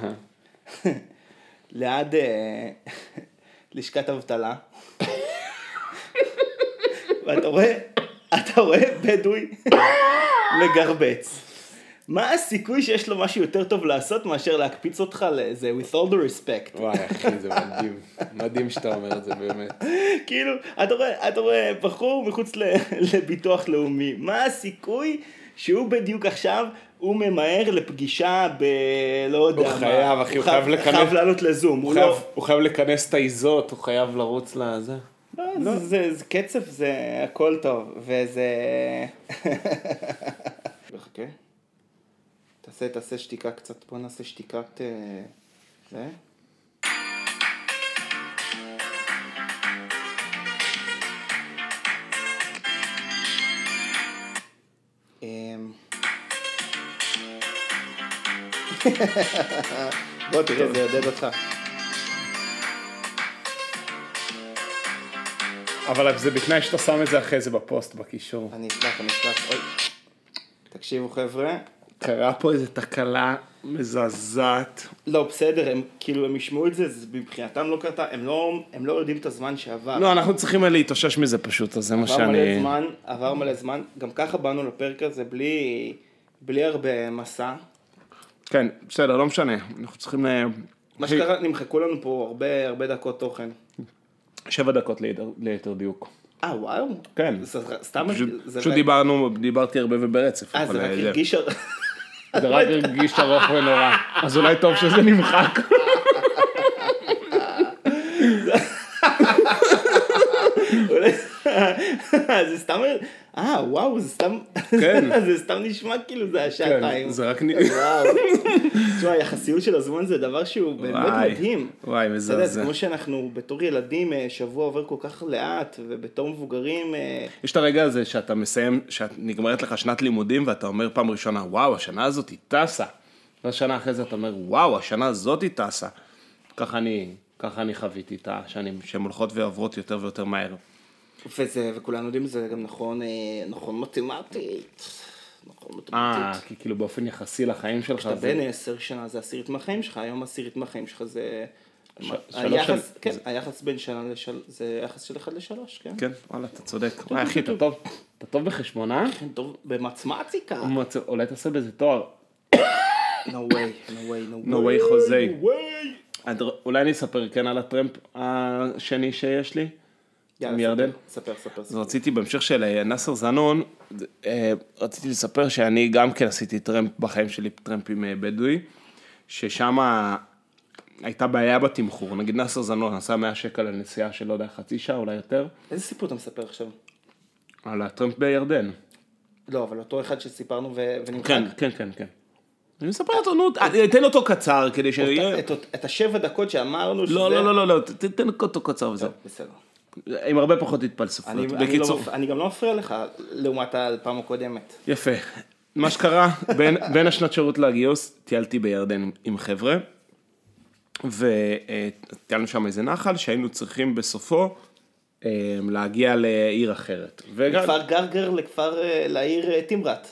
ליד לשכת אבטלה. ואתה רואה בדואי מגרבץ. מה הסיכוי שיש לו משהו יותר טוב לעשות מאשר להקפיץ אותך לזה, with all the respect. וואי אחי, זה מדהים. מדהים שאתה אומר את זה באמת. כאילו, אתה רואה בחור מחוץ לביטוח לאומי. מה הסיכוי שהוא בדיוק עכשיו, הוא ממהר לפגישה לא יודע מה. הוא חייב, אחי, הוא חייב לכנס. חייב לעלות לזום. הוא חייב לכנס את האיזות, הוא חייב לרוץ לזה. לא, זה קצב, זה הכל טוב, וזה... חכה. תעשה שתיקה קצת, בוא נעשה שתיקת... זה. בוא תראה, זה יעודד אותך. אבל זה בתנאי שאתה שם את זה אחרי זה בפוסט, בקישור. אני אשלח. אוי. תקשיבו חבר'ה. קרה פה איזו תקלה מזעזעת. לא, בסדר, הם כאילו, הם ישמעו את זה, מבחינתם לא קרתה, הם לא יודעים את הזמן שעבר. לא, אנחנו צריכים להתאושש מזה פשוט, אז זה מה שאני... עבר מלא זמן, גם ככה באנו לפרק הזה בלי הרבה מסע. כן, בסדר, לא משנה, אנחנו צריכים... מה שקרה, נמחקו לנו פה הרבה דקות תוכן. 7 דקות ליתר דיוק. וואו. כן. סתם... פשוט דיברתי הרבה וברצף. זה רק הרגיש... זה רק הרגיש ארוך ונורא. אז אולי טוב שזה נמחק. זה סתם... וואו, זה סתם... זה סתם נשמע כאילו זה השעתיים. זה רק... וואו. תשמע, היחסיות של הזמן זה דבר שהוא באמת מדהים. וואי, מזעזע. כמו שאנחנו בתור ילדים, שבוע עובר כל כך לאט, ובתור מבוגרים... יש את הרגע הזה שאתה מסיים, שנגמרת לך שנת לימודים, ואתה אומר פעם ראשונה, וואו, השנה הזאת היא טסה. והשנה אחרי זה אתה אומר, וואו, השנה הזאת היא טסה. ככה אני חוויתי את השנים, שהן הולכות ועברות יותר ויותר מהר. וכולנו יודעים, זה גם נכון מתמטית. כי כאילו באופן יחסי לחיים שלך. כשאתה בן 10 שנה זה 10 מהחיים שלך, היום 10 מהחיים שלך זה... היחס בין שנה זה יחס של 1 ל-3, כן? כן, וואלה, אתה צודק. וואי, אחי, אתה טוב בחשבון, אה? כן, טוב במתמטיקה. אולי תעשה בזה תואר. No way, חוזי. אולי אני אספר כן על הטרמפ השני שיש לי. מירדן. ספר. אז רציתי בהמשך של נאסר זנון, רציתי לספר שאני גם כן עשיתי טרמפ בחיים שלי, טרמפ עם בדואי, ששם הייתה בעיה בתמחור. נגיד נאסר זנון עשה 100 שקל לנסיעה של לא יודע, חצי שעה, אולי יותר. איזה סיפור אתה מספר עכשיו? על הטרמפ בירדן. לא, אבל אותו אחד שסיפרנו ונמחק. כן. אני מספר אותו, תן אותו קצר כדי שיהיה... את 7 דקות שאמרנו שזה... לא, תן אותו קצר וזה. בסדר. עם הרבה פחות התפלספות. אני גם לא מפריע לך לעומת הפעם הקודמת. יפה. מה שקרה, בין השנת שירות לגיוס, טיילתי בירדן עם חבר'ה, וטיילנו שם איזה נחל, שהיינו צריכים בסופו להגיע לעיר אחרת. מכפר גרגר לעיר תימרת.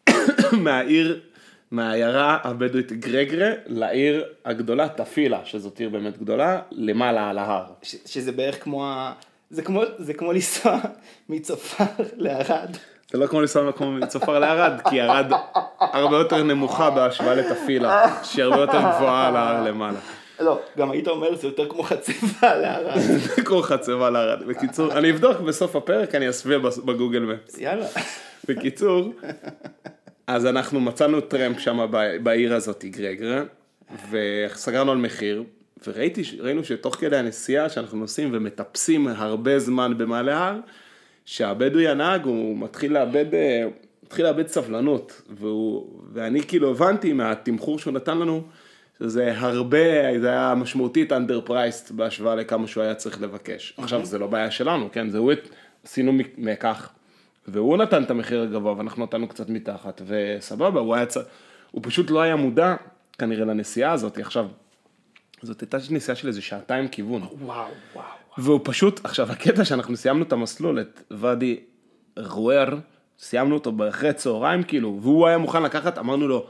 מהעיירה הבדואית גרגרה לעיר הגדולה תפילה, שזאת עיר באמת גדולה, למעלה על ההר. שזה בערך כמו זה כמו לנסוע מצופר לערד. זה לא כמו לנסוע מצופר לערד, כי ערד הרבה יותר נמוכה בהשוואה לתפילה, שהיא הרבה יותר גבוהה על ההר למעלה. לא, גם היית אומר, זה יותר כמו חצבה לערד. זה כמו חצבה לערד. בקיצור, אני אבדוק בסוף הפרק, אני אסווה בגוגל מפס. יאללה. בקיצור, אז אנחנו מצאנו טרמפ שם בעיר הזאת, גרגרה, וסגרנו על מחיר, וראינו שתוך כדי הנסיעה שאנחנו נוסעים ומטפסים הרבה זמן במעלה ההר, שהבדואי הנהג הוא מתחיל לאבד סבלנות, ואני כאילו הבנתי מהתמחור שהוא נתן לנו, שזה זה היה משמעותית underpriced בהשוואה לכמה שהוא היה צריך לבקש. עכשיו זה לא בעיה שלנו, כן, זה עשינו מכך, והוא נתן את המחיר הגבוה, ואנחנו נתנו קצת מתחת, וסבבה, הוא פשוט לא היה מודע כנראה לנסיעה הזאת. עכשיו, זאת הייתה נסיעה של איזה 2 שעתיים כיוון. וואו. והוא פשוט, עכשיו הקטע שאנחנו סיימנו את המסלול, את ואדי רואר, סיימנו אותו אחרי צהריים כאילו, והוא היה מוכן לקחת, אמרנו לו,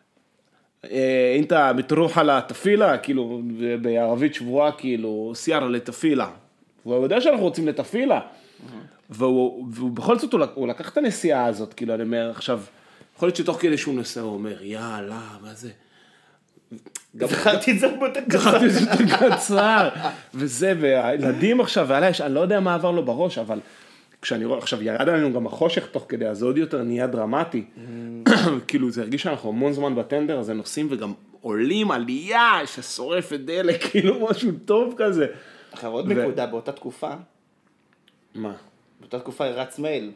אינתה בתרוח על התפילה, כאילו, בערבית שבועה, כאילו, סיירה לתפילה. והוא יודע שאנחנו רוצים לתפילה. והוא בכל זאת, הוא לקח את הנסיעה הזאת, כאילו, אני אומר, עכשיו, יכול להיות שתוך כדי שהוא נוסע, הוא אומר, יאללה, מה זה? זכרתי את זה קצר, וזה, והילדים עכשיו, אני לא יודע מה עבר לו בראש, אבל כשאני רואה, עכשיו ירד עלינו גם החושך תוך כדי, אז זה עוד יותר נהיה דרמטי, כאילו זה הרגיש שאנחנו המון זמן בטנדר, אז הם נוסעים וגם עולים עלייה ששורפת דלק, כאילו משהו טוב כזה. עכשיו עוד נקודה, באותה תקופה, מה? באותה תקופה הרץ מייל.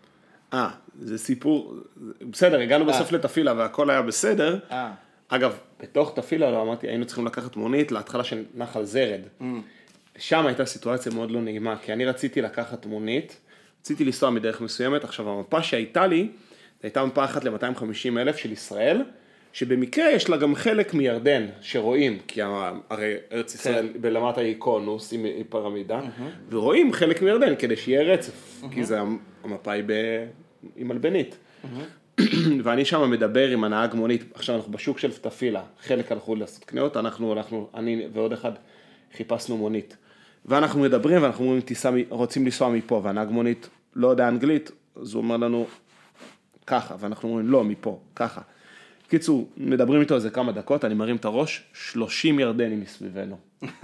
זה סיפור, בסדר, הגענו בסוף לתפילה והכל היה בסדר, אגב, בתוך תפילה, לא אמרתי, היינו צריכים לקחת מונית להתחלה של נחל זרד. שם הייתה סיטואציה מאוד לא נעימה, כי אני רציתי לקחת מונית, רציתי לנסוע מדרך מסוימת, עכשיו המפה שהייתה לי, הייתה מפה אחת ל-250,000 של ישראל, שבמקרה יש לה גם חלק מירדן שרואים, כי הרי ארץ ישראל בלמת האיקונוס היא פירמידה, ורואים חלק מירדן כדי שיהיה רצף, כי זה המפה היא מלבנית. ואני שם מדבר עם הנהג מונית, עכשיו אנחנו בשוק של תפילה, חלק הלכו לעשות קניות, אני ועוד אחד חיפשנו מונית. ואנחנו מדברים ואנחנו אומרים, רוצים לנסוע מפה, והנהג מונית לא יודע אנגלית, אז הוא אומר לנו ככה, ואנחנו אומרים לא, מפה, ככה. קיצור, מדברים איתו איזה כמה דקות, אני מרים את הראש, 30 ירדנים מסביבנו.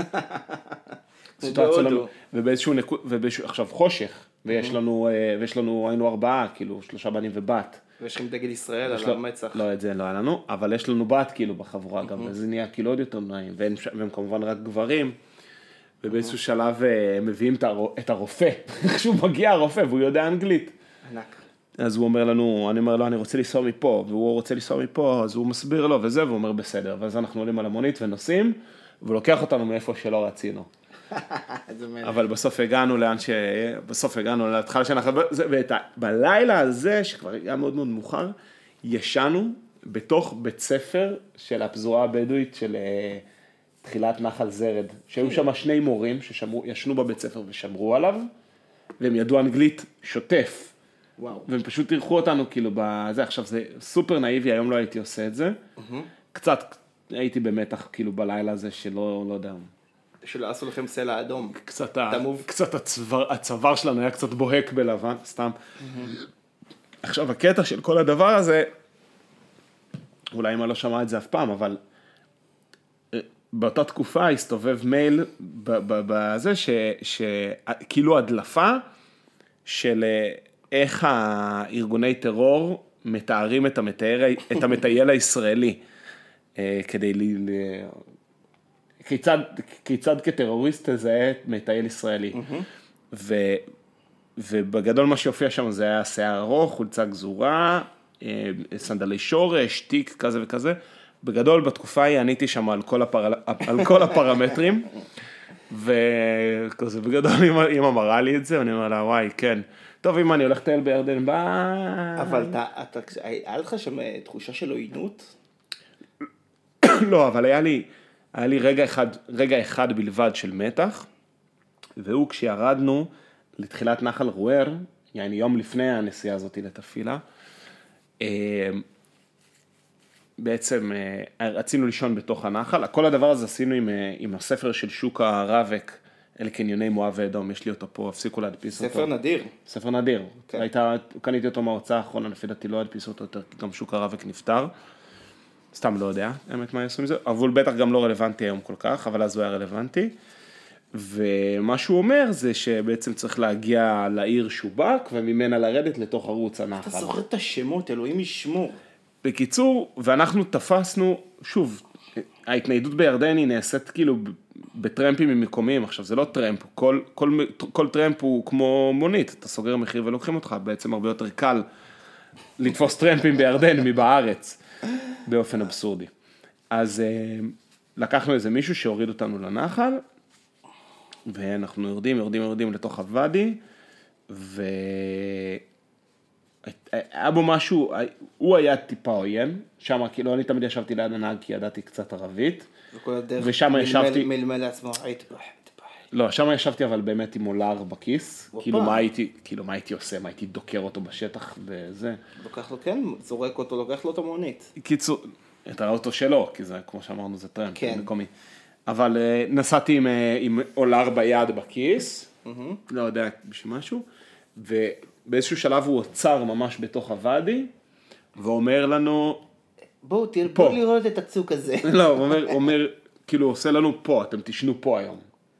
ובאיזשהו עכשיו חושך, ויש לנו, היינו 4, כאילו 3 בנים ובת. ויש לכם דגל ישראל על המצח. לא, את זה לא היה לנו, אבל יש לנו בת כאילו בחבורה גם, וזה נהיה כאילו עוד יותר נעים, והם כמובן רק גברים, ובאיזשהו שלב מביאים את הרופא, כשהוא מגיע הרופא, והוא יודע אנגלית. ענק. אז הוא אומר לנו, אני אומר לו, אני רוצה לנסוע מפה, והוא רוצה לנסוע מפה, אז הוא מסביר לו וזה, והוא אומר בסדר, ואז אנחנו עולים על המונית ונוסעים, והוא לוקח אותנו מאיפה שלא רצינו. אבל בסוף הגענו להתחלה שאנחנו, בלילה הזה, שכבר היה מאוד מאוד מאוחר, ישנו בתוך בית ספר של הפזורה הבדואית של תחילת נחל זרד, שהיו שם 2 מורים שישנו בבית ספר ושמרו עליו, והם ידעו אנגלית שוטף. וואו. והם פשוט אירחו אותנו כאילו בזה, עכשיו זה סופר נאיבי, היום לא הייתי עושה את זה. קצת הייתי במתח כאילו בלילה הזה שלא, לא יודע. שלא עשו לכם סלע אדום. קצת הצוואר שלנו היה קצת בוהק בלבן, סתם. עכשיו הקטע של כל הדבר הזה, אולי אם אני לא שמע את זה אף פעם, אבל באותה תקופה הסתובב מייל בזה שכאילו הדלפה של איך הארגוני טרור מתארים את המטייל הישראלי, כדי כיצד כטרוריסט תזהה מטייל ישראלי. ובגדול מה שהופיע שם זה היה שיער ארוך, חולצה גזורה, סנדלי שורש, תיק כזה וכזה. בגדול בתקופה היא עניתי שם על כל הפרמטרים, וכזה בגדול אמא מראה לי את זה, ואני אומר לה וואי כן. טוב, אם אני הולך לטייל בירדן, ביי. אבל היה לך שם תחושה של עוינות? לא, אבל היה לי רגע אחד בלבד של מתח, והוא כשירדנו לתחילת נחל רואר, יעני יום לפני הנסיעה הזאת לתפילה, בעצם רצינו לישון בתוך הנחל, כל הדבר הזה עשינו עם הספר של שוק הרווק, אלה קניוני מואב ואדום, יש לי אותו פה, הפסיקו להדפיס אותו. ספר נדיר. ספר נדיר. קניתי אותו מההוצאה האחרונה, לפי דעתי לא הדפיסו אותו יותר, כי גם שוק הרווק נפטר. סתם לא יודע, האמת מה יעשו עם זה, אבל בטח גם לא רלוונטי היום כל כך, אבל אז הוא היה רלוונטי. ומה שהוא אומר זה שבעצם צריך להגיע לעיר שובק, וממנה לרדת לתוך ערוץ הנחל. אתה זוכר את השמות, אלוהים ישמור. בקיצור, ואנחנו תפסנו, שוב, ההתניידות בירדן היא נעשית כאילו בטרמפים ממקומיים, עכשיו זה לא טרמפ, כל טרמפ הוא כמו מונית, אתה סוגר מחיר ולוקחים אותך, בעצם הרבה יותר קל לתפוס טרמפים בירדן מבארץ, באופן אבסורדי. אז לקחנו איזה מישהו שהוריד אותנו לנחל, ואנחנו יורדים לתוך הוואדי, היה בו משהו, הוא היה טיפה עוין, שם כאילו אני תמיד ישבתי ליד הנהג כי ידעתי קצת ערבית, ושם ישבתי, מלמל לעצמו, לא, שם ישבתי אבל באמת עם אולר בכיס, כאילו מה הייתי עושה, מה הייתי דוקר אותו בשטח וזה. לוקח לו כן, זורק אותו, לוקח לו את המונית. קיצור, את האוטו שלו, כי זה כמו שאמרנו זה טרמפ, מקומי. אבל נסעתי עם אולר ביד בכיס, לא יודע בשביל משהו, ובאיזשהו שלב הוא עוצר ממש בתוך הוואדי, ואומר לנו, בואו לראות את הצוק הזה. לא, הוא אומר, כאילו עושה לנו פה, אתם תשנו פה היום.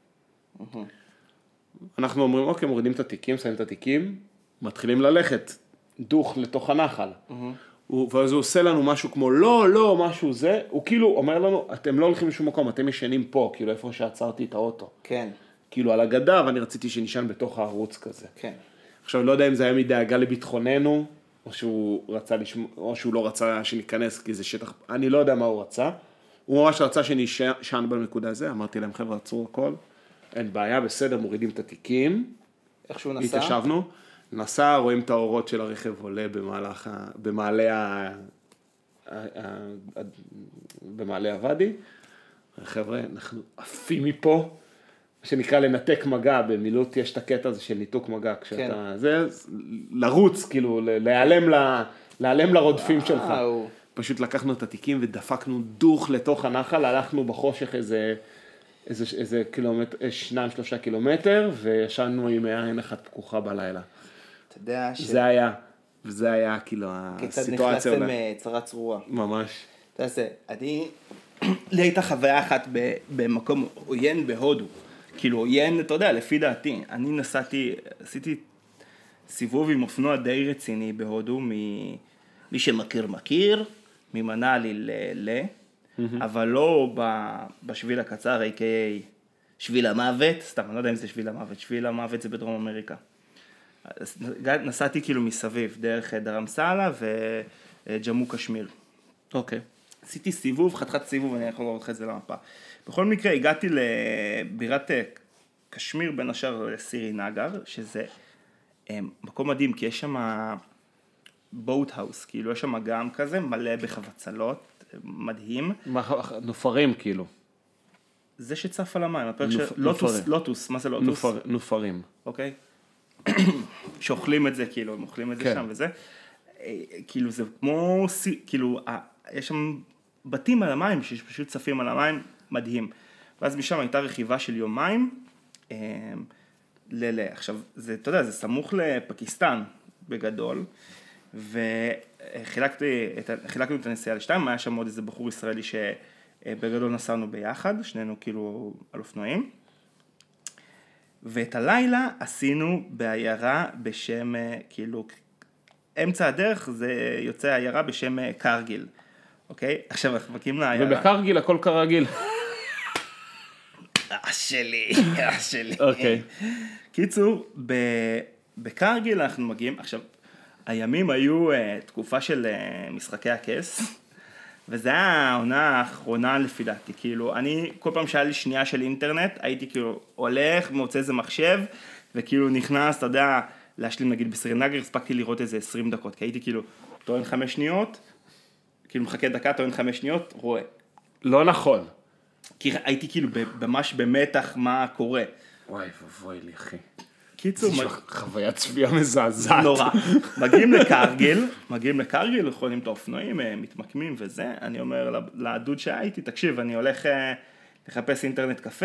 אנחנו אומרים, אוקיי, מורידים את התיקים, שמים את התיקים, מתחילים ללכת, דוך לתוך הנחל. ואז הוא עושה לנו משהו כמו, לא, משהו זה, הוא כאילו אומר לנו, אתם לא הולכים לשום מקום, אתם ישנים פה, כאילו איפה שעצרתי את האוטו. כן. כאילו על הגדה, ואני רציתי שנשען בתוך הערוץ כזה. כן. עכשיו, לא יודע אם זה היה מדאגה לביטחוננו, או שהוא לא רצה שניכנס, כי זה שטח, אני לא יודע מה הוא רצה. הוא ממש רצה שנשען בנקודה הזה, אמרתי להם, חבר'ה, עצרו הכל, אין בעיה, בסדר, מורידים את התיקים. איך שהוא נסע? התיישבנו, נסע, רואים את האורות של הרכב עולה במעלה במעלה עבדי, חבר'ה, אנחנו עפים מפה, מה שנקרא לנתק מגע, במילוט יש את הקטע הזה של ניתוק מגע, כשאתה, זה לרוץ, כאילו, להיעלם לרודפים שלך. פשוט לקחנו את התיקים ודפקנו דוך לתוך הנחל, הלכנו בחושך איזה קילומטר, 2-3 קילומטר, וישנו עם עין אחת פקוחה בלילה. אתה יודע וזה היה כאילו הסיטואציה. כיצד נכנסתם צרה צרורה. ממש. אתה יודע, לי הייתה חוויה אחת במקום עוין בהודו. כאילו עוין, אתה יודע, לפי דעתי. אני עשיתי סיבוב עם אופנוע די רציני בהודו, מי שמכיר, ממנאלי אבל לא בשביל הקצר, a.k.a. שביל המוות, סתם, אני לא יודע אם זה שביל המוות, שביל המוות זה בדרום אמריקה. נסעתי כאילו מסביב, דרך דרמסלה וג'מו קשמיר. אוקיי. עשיתי סיבוב, חתיכת סיבוב, אני יכול לראות לך את זה למפה. בכל מקרה, הגעתי לבירת קשמיר, בין השאר לסירי נגר, שזה מקום מדהים, כי יש שם בוט האוס, כאילו יש שם אגם כזה, מלא בחבצלות, מדהים. נופרים כאילו. זה שצף על המים, לוטוס, מה זה לוטוס? נופרים. אוקיי? שאוכלים את זה, כאילו, הם אוכלים את זה שם וזה. כאילו זה כמו, כאילו, יש שם בתים על המים, שפשוט צפים על המים, מדהים. ואז משם הייתה רכיבה של יומיים, עכשיו, אתה יודע, זה סמוך לפקיסטן בגדול, וחילקנו את הנסיעה לשתיים, היה שם עוד איזה בחור ישראלי שבגדול נסענו ביחד, שנינו כאילו על אופנועים, ואת הלילה עשינו בעיירה בשם, כאילו, אמצע הדרך זה יוצא עיירה בשם קרגיל, אוקיי? עכשיו אנחנו מגיעים לעיירה. ובקרגיל הכל כרגיל. שלי. אוקיי. קיצור, בקרגיל אנחנו מגיעים, עכשיו, הימים היו תקופה של משחקי הכס, וזה היה העונה האחרונה לפי דעתי, כאילו, אני, כל פעם שהיה לי שנייה של אינטרנט, הייתי כאילו הולך, מוצא איזה מחשב, וכאילו נכנס, אתה יודע, להשלים נגיד בסרנגר, הספקתי לראות איזה 20 דקות, כי הייתי כאילו, טוען 5 שניות, כאילו מחכה דקה, טוען 5 שניות, רואה. לא נכון. כי הייתי כאילו ממש במתח מה קורה. וואי ובואי לי אחי. קיצור, חוויית צפייה מזעזעת. נורא. מגיעים לקרגיל, יכולים את האופנועים, מתמקמים וזה, אני אומר לדוד שהייתי, תקשיב, אני הולך לחפש אינטרנט קפה,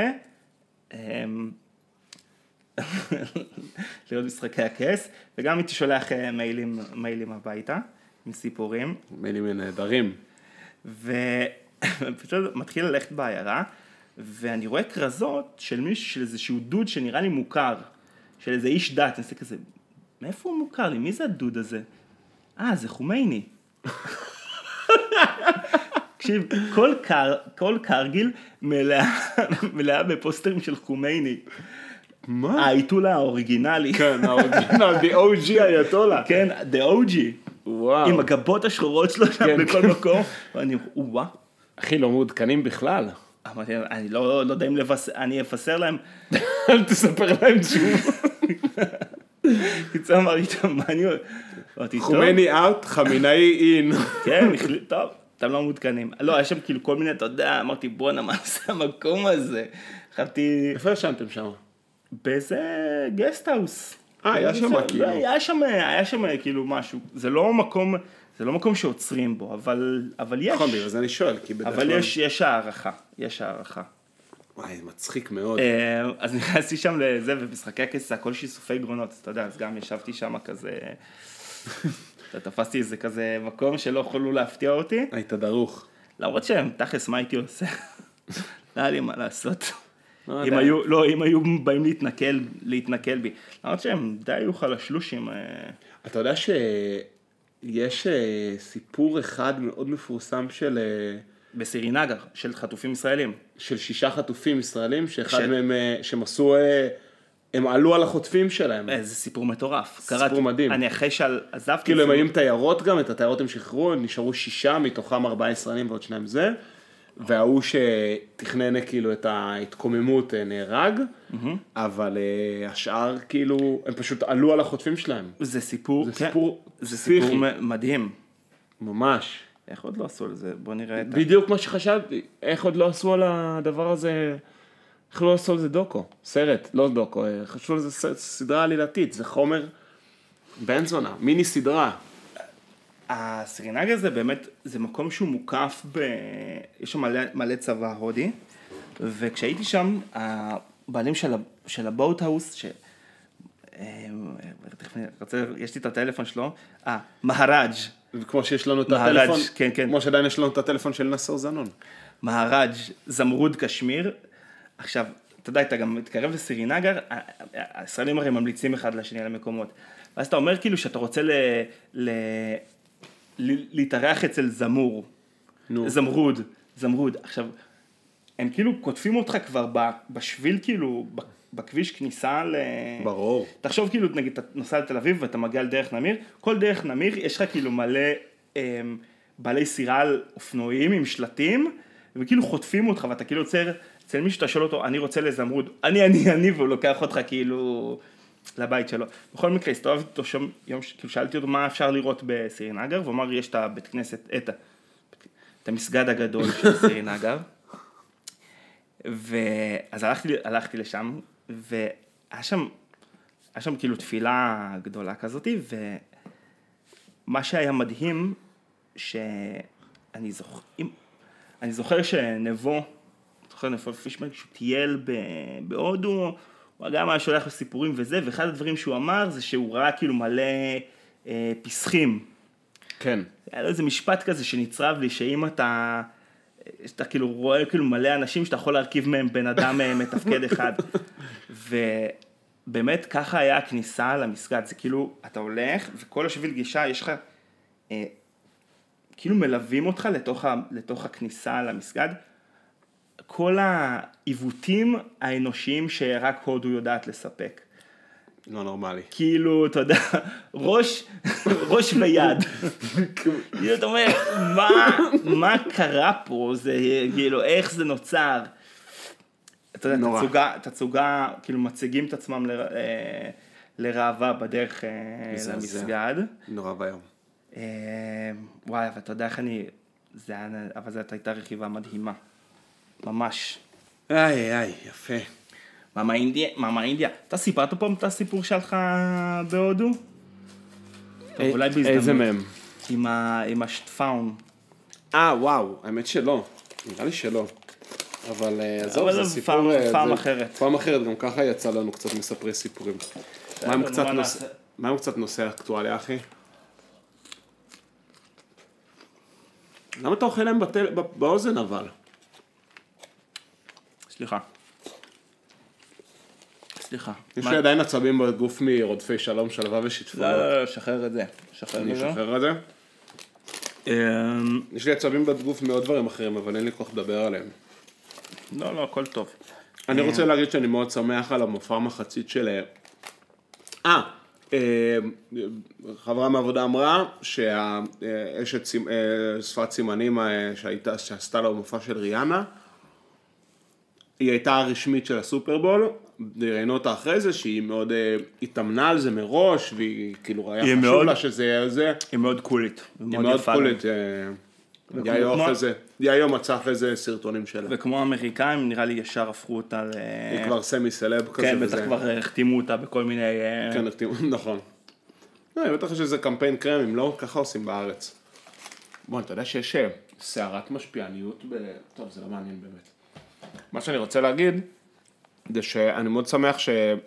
לראות משחקי הכס, וגם הייתי שולח מיילים הביתה, עם סיפורים. מיילים נהדרים. ופשוט מתחיל ללכת בעיירה, ואני רואה קרזות של מישהו, של איזשהו דוד שנראה לי מוכר, של איזה איש דת, אני עושה כזה, מאיפה הוא מוכר לי? מי זה הדוד הזה? זה חומייני. תקשיב, כל קרגיל מלאה בפוסטרים של חומייני. מה? האייתולה האוריגינלי. כן, האוריגינל, the OG אייתולה. כן, the OG. וואו. עם הגבות השחורות שלו שם בכל מקום. ואני, וואו. אחי, לא מעודכנים בכלל. אני לא יודע אם אני אפסר להם. אל תספר להם שוב. קיצור אמר לי, מה אני אומר? חומני אאוט, חמינאי אין. כן, טוב, אתם לא מעודכנים. לא, יש שם כאילו כל מיני, אתה יודע, אמרתי, בואנה, מה זה המקום הזה? חשבתי... איפה ישנתם שם? באיזה גסטהאוס. היה שם כאילו. היה שם כאילו משהו. זה לא מקום שעוצרים בו, אבל יש. נכון, אז אני שואל, כי בדרך כלל... אבל יש הערכה. וואי, מצחיק מאוד. אז נכנסתי שם לזה, ובמשחקי הכס, הכל שיסופי גרונות, אתה יודע, אז גם ישבתי שם כזה, תפסתי איזה כזה מקום שלא יכולו להפתיע אותי. היית דרוך. למרות שהם, תכלס, מה הייתי עושה? לא היה לי מה לעשות. אם היו באים להתנקל בי. למרות שהם די היו חלשלושים. אתה יודע שיש סיפור אחד מאוד מפורסם של... בסירי נגר, של חטופים ישראלים. של 6 חטופים ישראלים, שאחד מהם, שהם עשו, הם עלו על החוטפים שלהם. זה סיפור מטורף. סיפור מדהים. אני אחרי שעזבתי... כאילו הם היו עם תיירות גם, את התיירות הם שחררו, נשארו 6, מתוכם 4 ישראלים ועוד 2 זה, והוא שתכנן כאילו את ההתקוממות נהרג, אבל השאר כאילו, הם פשוט עלו על החוטפים שלהם. זה סיפור פסיכי. מדהים. ממש. איך עוד לא עשו לזה? בוא נראה את... בדיוק מה שחשבתי, איך עוד לא עשו על הדבר הזה, איך לא עשו על זה דוקו, סרט, לא דוקו, חשבו על זה סדרה עלילתית, זה חומר בן זונה, מיני סדרה. הסרינגר הזה באמת, זה מקום שהוא מוקף יש שם מלא צבא הודי, וכשהייתי שם, הבעלים של הבוט-האוס, יש לי את הטלפון שלו, מהראג'. כמו שיש לנו את הטלפון, כמו שעדיין יש לנו את הטלפון של נסר זנון. מהראג' זמרוד קשמיר. עכשיו, אתה יודע, אתה גם מתקרב לסרינגר, הישראלים הרי ממליצים אחד לשני על המקומות. ואז אתה אומר כאילו שאתה רוצה להתארח אצל זמרוד. עכשיו, הם כאילו כותבים אותך כבר בשביל כאילו, בכביש כניסה ברור. תחשוב כאילו, נגיד, אתה נוסע לתל אביב ואתה מגיע לדרך נמיר, כל דרך נמיר יש לך כאילו מלא בעלי סירה על אופנועים עם שלטים, וכאילו חוטפים אותך, ואתה כאילו יוצר, אצל מישהו אתה שואל אותו, אני רוצה לזמרוד, אני, והוא לוקח אותך כאילו לבית שלו. בכל מקרה, הסתובבתי אותו שם, כאילו שאלתי אותו מה אפשר לראות בסרינגר, והוא אמר, יש את הבית כנסת, את המסגד הגדול של סרינגר, ואז הלכתי לשם, והיה שם כאילו תפילה גדולה כזאת, ומה שהיה מדהים, שאני זוכר שנבו פישמן, שהוא טייל בהודו, הוא גם היה שולח לסיפורים וזה, ואחד הדברים שהוא אמר זה שהוא ראה כאילו מלא פסחים. כן. היה לו איזה משפט כזה שנצרב לי, שאם אתה כאילו רואה כאילו מלא אנשים שאתה יכול להרכיב מהם בן אדם מתפקד אחד. ובאמת ככה היה הכניסה למסגד, זה כאילו אתה הולך וכל השביל גישה יש לך, כאילו מלווים אותך לתוך הכניסה למסגד, כל העיוותים האנושיים שרק הודו יודעת לספק. לא נורמלי. כאילו, אתה יודע, ראש ויד. כאילו, אתה אומר, מה קרה פה? זה, כאילו, איך זה נוצר? אתה יודע, תצוגה, כאילו, מציגים את עצמם לראווה בדרך למסגד. נורא ביום. וואי, אבל אתה יודע איך אבל זאת הייתה רכיבה מדהימה. ממש. איי, יפה. מאמה אינדיה. אתה סיפרת פה את הסיפור שלך בהודו? טוב, אולי בהזדמנות. איזה מהם? עם השטפאון. וואו, האמת שלא. נראה לי שלא. אבל עזוב, זה סיפור... פעם אחרת. פעם אחרת, גם ככה יצא לנו קצת מספרי סיפורים. מה עם קצת נושא אקטואלי, אחי? למה אתה אוכל להם באוזן אבל? סליחה. יש לי עדיין עצבים בגוף מרודפי שלום, שלווה ושיטפונות. לא, שחרר את זה. אני אשחרר את זה? יש לי עצבים בגוף מעוד דברים אחרים, אבל אין לי כוח לדבר עליהם. לא, הכל טוב. אני רוצה להגיד שאני מאוד שמח על המופע מחצית של... חברה מעבודה אמרה שהאשת שפת סימנים שעשתה לה מופע של ריאנה, היא הייתה הרשמית של הסופרבול, ראינו אותה אחרי זה, שהיא מאוד התאמנה על זה מראש, והיא כאילו היה חשוב לה שזה זה. היא מאוד קולית. היא מאוד קולית. יאיו מצא אחרי זה סרטונים שלה. וכמו האמריקאים, נראה לי ישר הפכו אותה היא כבר סמי סלב כזה. כן, בטח כבר החתימו אותה בכל מיני... כן, החתימו, נכון. בטח שזה קמפיין קרמים, לא ככה עושים בארץ. בוא, אתה יודע שיש סערת משפיעניות טוב, זה לא מעניין באמת. מה שאני רוצה להגיד, זה שאני מאוד שמח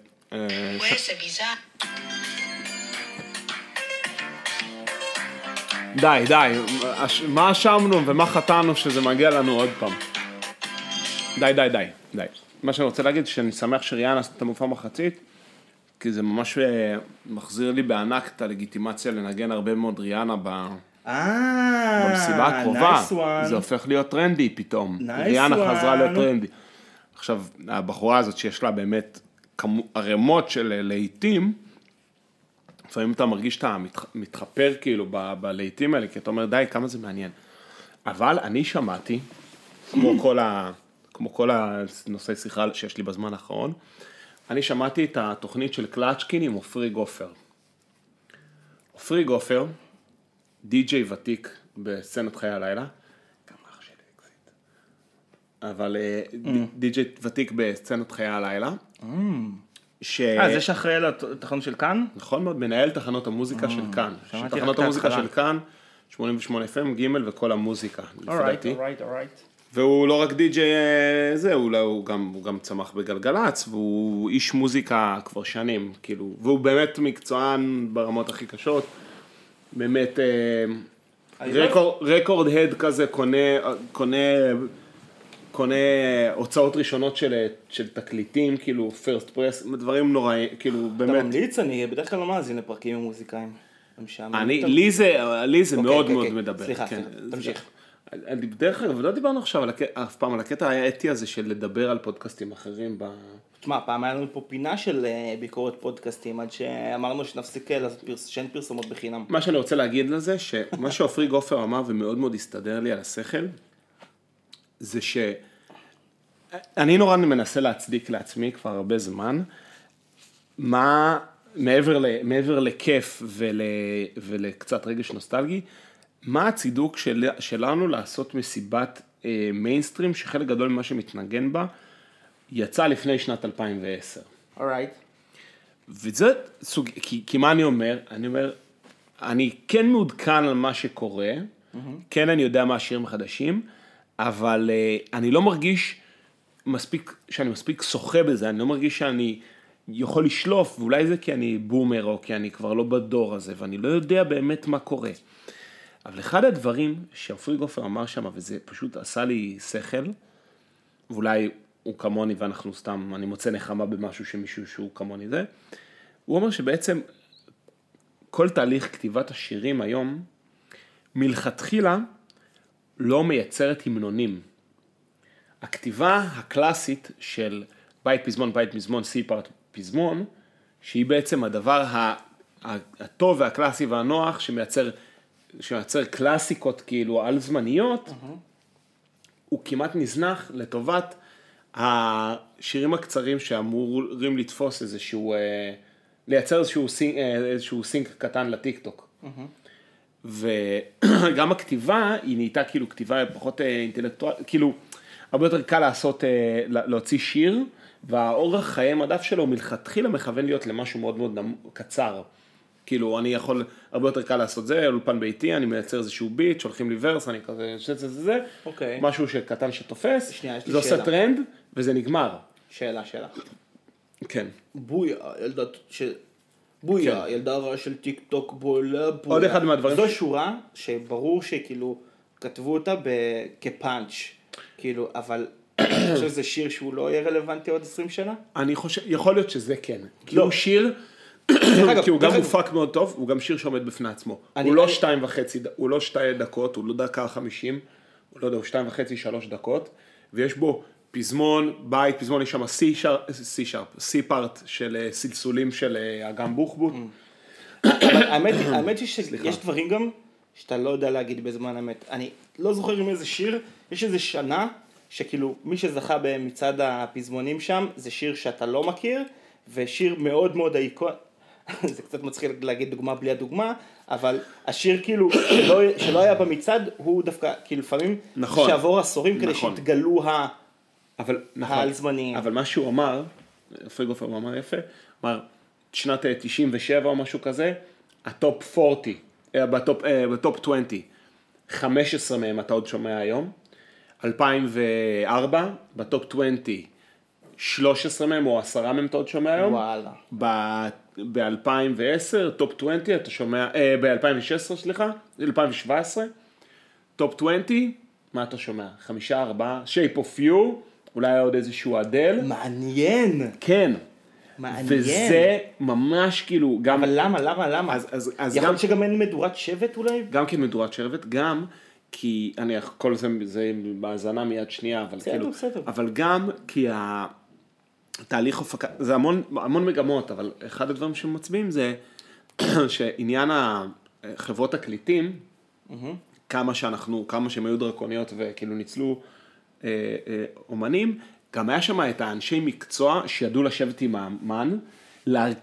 די, מה אשמנו ומה חטאנו שזה מגיע לנו עוד פעם. די. מה שאני רוצה להגיד, שאני שמח שריאנה עשתה את המופע מחצית, כי זה ממש מחזיר לי בענק את הלגיטימציה לנגן הרבה מאוד ריאנה במסיבה הקרובה. זה הופך להיות טרנדי פתאום. ריאנה חזרה להיות טרנדי. עכשיו, הבחורה הזאת שיש לה באמת ערימות של להיטים, לפעמים אתה מרגיש שאתה מתחפר כאילו בלהיטים האלה, כי אתה אומר, די, כמה זה מעניין. אבל אני שמעתי, כמו כל הנושאי שיחה שיש לי בזמן האחרון, אני שמעתי את התוכנית של קלאצ'קין עם אופרי גופר. אופרי גופר, די-ג'יי ותיק בסצנת חיי הלילה. גם אח שלי אקזיט. אבל די-ג'יי ותיק בסצנת חיי הלילה. זה שאחראי על התחנות של כאן? נכון מאוד, מנהל תחנות המוזיקה של כאן. תחנות המוזיקה של כאן, 88 FM, ג' וכל המוזיקה, לפי דעתי. והוא לא רק די-ג'יי זה, הוא גם צמח בגלגלץ, והוא איש מוזיקה כבר שנים, כאילו, והוא באמת מקצוען ברמות הכי קשות, באמת רקורד הד כזה, קונה הוצאות ראשונות של תקליטים, כאילו פרסט פרס, דברים נוראים, כאילו באמת. אתה ממליץ, אני בדרך כלל לא מאזין לפרקים עם מוזיקאים. לי זה מאוד מאוד מדבר. סליחה, תמשיך. בדרך כלל, ולא דיברנו עכשיו אף פעם על הקטע האתי הזה של לדבר על פודקאסטים אחרים. תשמע, פעם היה לנו פה פינה של ביקורת פודקאסטים, עד שאמרנו שנפסיק שאין פרסומות בחינם. מה שאני רוצה להגיד לזה, שמה שעופרי גופר אמר ומאוד מאוד הסתדר לי על השכל, זה שאני נורא מנסה להצדיק לעצמי כבר הרבה זמן, מה מעבר לכיף ולקצת רגש נוסטלגי, מה הצידוק שלנו לעשות מסיבת מיינסטרים, שחלק גדול ממה שמתנגן בה, יצא לפני שנת 2010. Alright. וזה סוג, כי מה אני אומר? אני אומר, אני כן מעודכן על מה שקורה, כן אני יודע מה השירים החדשים, אבל אני לא מרגיש שאני מספיק שוחה בזה, אני לא מרגיש שאני יכול לשלוף, ואולי זה כי אני בומר, או כי אני כבר לא בדור הזה, ואני לא יודע באמת מה קורה. אבל אחד הדברים שעופרי גופר אמר שם, וזה פשוט עשה לי שכל, ואולי הוא כמוני ואנחנו סתם, אני מוצא נחמה במשהו שמישהו שהוא כמוני זה, הוא אומר שבעצם כל תהליך כתיבת השירים היום, מלכתחילה לא מייצרת המנונים. הכתיבה הקלאסית של בית פזמון, סי-פארט פזמון, שהיא בעצם הדבר הטוב והקלאסי והנוח שמייצר קלאסיקות כאילו על זמניות, הוא כמעט נזנח לטובת השירים הקצרים שאמורים לתפוס לייצר איזשהו סינק קטן לטיק-טוק. וגם הכתיבה היא נהייתה כאילו כתיבה פחות אינטלקטואלית, כאילו הרבה יותר קל להוציא שיר, והאורך חיי מדף שלו מלכתחילה מכוון להיות למשהו מאוד מאוד קצר. כאילו אני יכול, הרבה יותר קל לעשות זה, אולפן ביתי, אני מייצר איזשהו ביט, שולחים לי ורס, אני כזה, משהו שקטן שתופס, זה עושה טרנד, וזה נגמר. שאלה. כן. בויה, ילדה רעה של טיק טוק, בויה. עוד אחד מהדברים. זו שורה שברור שכאילו כתבו אותה כפאנץ', כאילו, אבל אני חושב שזה שיר שהוא לא יהיה רלוונטי עוד 20 שנה? אני חושב, יכול להיות שזה כן. כי הוא שיר, כי הוא גם מופק מאוד טוב, הוא גם שיר שעומד בפני עצמו. הוא לא 2 דקות, הוא לא דקה 50, הוא לא יודע, הוא 2.5-3 דקות, ויש בו פזמון, פזמון, יש שם סי-פארט של סלסולים של אגם בוחבוט. האמת היא שיש דברים גם שאתה לא יודע להגיד בזמן אמת. אני לא זוכר עם איזה שיר, יש איזה שנה שכאילו מי שזכה במצעד הפזמונים שם, זה שיר שאתה לא מכיר, ושיר מאוד מאוד אייקוני, זה קצת מצחיק להגיד דוגמה בלי הדוגמה, אבל השיר כאילו שלא היה במצעד, הוא דווקא כאילו לפעמים שעבור עשורים כדי שיתגלו העל זמניים. אבל מה שהוא אמר, עופרי גופר הוא אמר יפה, אמר שנת 97 או משהו כזה, הטופ 40, בטופ 20, 15 מהם אתה עוד שומע היום, 2004, בטופ 20, 13 מהם או 10 מהם אתה עוד שומע היום. וואלה. ב-2010, טופ 20, אתה שומע, ב-2016, סליחה, 2017, טופ 20, מה אתה שומע? 5, 4, Shape of You, אולי עוד איזשהו אדל. מעניין. כן. מעניין. וזה ממש כאילו, גם... אבל למה? יכול להיות שגם אין מדורת שבט אולי? גם כן מדורת שבט, גם... כי כל זה בהזנה מיד שנייה, אבל כאילו, אבל גם כי התהליך הופקה, זה המון מגמות, אבל אחד הדברים שמצביעים זה שעניין חברות תקליטים, כמה שהם היו דרקוניות וכאילו ניצלו אומנים, גם היה שם את האנשי מקצוע שידעו לשבת עם האמן,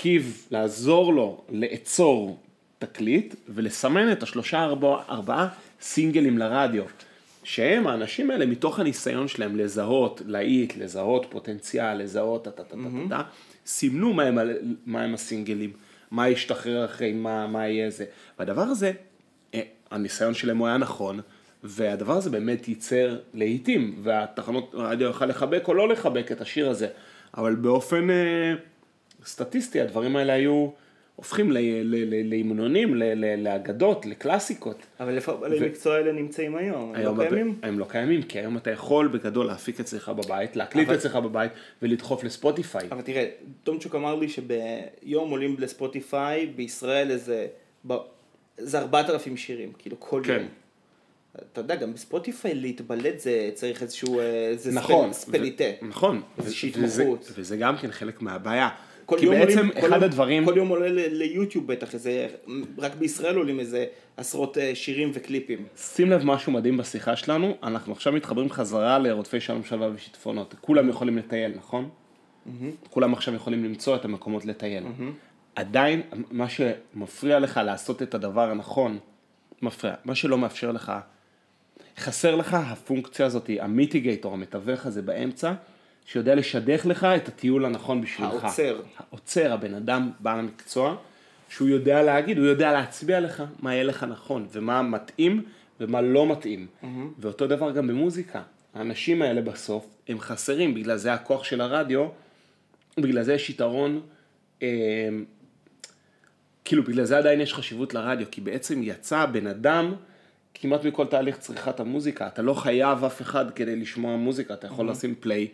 לעזור לו לעצור תקליט ולסמן את 3-4 סינגלים לרדיו, שהם האנשים האלה מתוך הניסיון שלהם לזהות להיט, לזהות פוטנציאל, לזהות סימנו מה הם הסינגלים, מה ישתחרר אחרי, מה יהיה זה. והדבר הזה, הניסיון שלהם הוא היה נכון, והדבר הזה באמת ייצר להיטים, והתחנות הרדיו יוכל לחבק או לא לחבק את השיר הזה, אבל באופן סטטיסטי הדברים האלה היו הופכים להימנונים, לאגדות, לקלאסיקות. אבל איפה בעלי מקצוע האלה נמצאים היום? הם לא קיימים? הם לא קיימים, כי היום אתה יכול בגדול להפיק אצלך בבית, להקליט אצלך בבית ולדחוף לספוטיפיי. אבל תראה, תומצ'וק אמר לי שביום עולים לספוטיפיי, בישראל זה 4,000 שירים, כאילו כל יום. אתה יודע, גם בספוטיפיי להתבלט זה צריך איזשהו ספליטה. נכון. איזושהי התמחות. וזה גם כן חלק מהבעיה. כי בעצם אחד הדברים... כל יום עולה ליוטיוב בטח, רק בישראל עולים איזה עשרות שירים וקליפים. שים לב משהו מדהים בשיחה שלנו, אנחנו עכשיו מתחברים חזרה לרודפי שלום שלווה ושיטפונות. כולם יכולים לטייל, נכון? כולם עכשיו יכולים למצוא את המקומות לטייל. עדיין, מה שמפריע לך לעשות את הדבר הנכון, מפריע. מה שלא מאפשר לך, חסר לך הפונקציה הזאת, המיטיגייטור, המתווך הזה באמצע, שיודע לשדך לך את הטיול הנכון בשבילך. העוצר, הבן אדם בעל המקצוע, שהוא יודע להגיד, הוא יודע להצביע לך מה יהיה לך נכון, ומה מתאים ומה לא מתאים. ואותו דבר גם במוזיקה. האנשים האלה בסוף, הם חסרים, בגלל זה הכוח של הרדיו, בגלל זה יש יתרון, כאילו בגלל זה עדיין יש חשיבות לרדיו, כי בעצם יצא בן אדם, כמעט מכל תהליך צריכת המוזיקה, אתה לא חייב אף אחד כדי לשמוע מוזיקה, אתה יכול לשים פליי,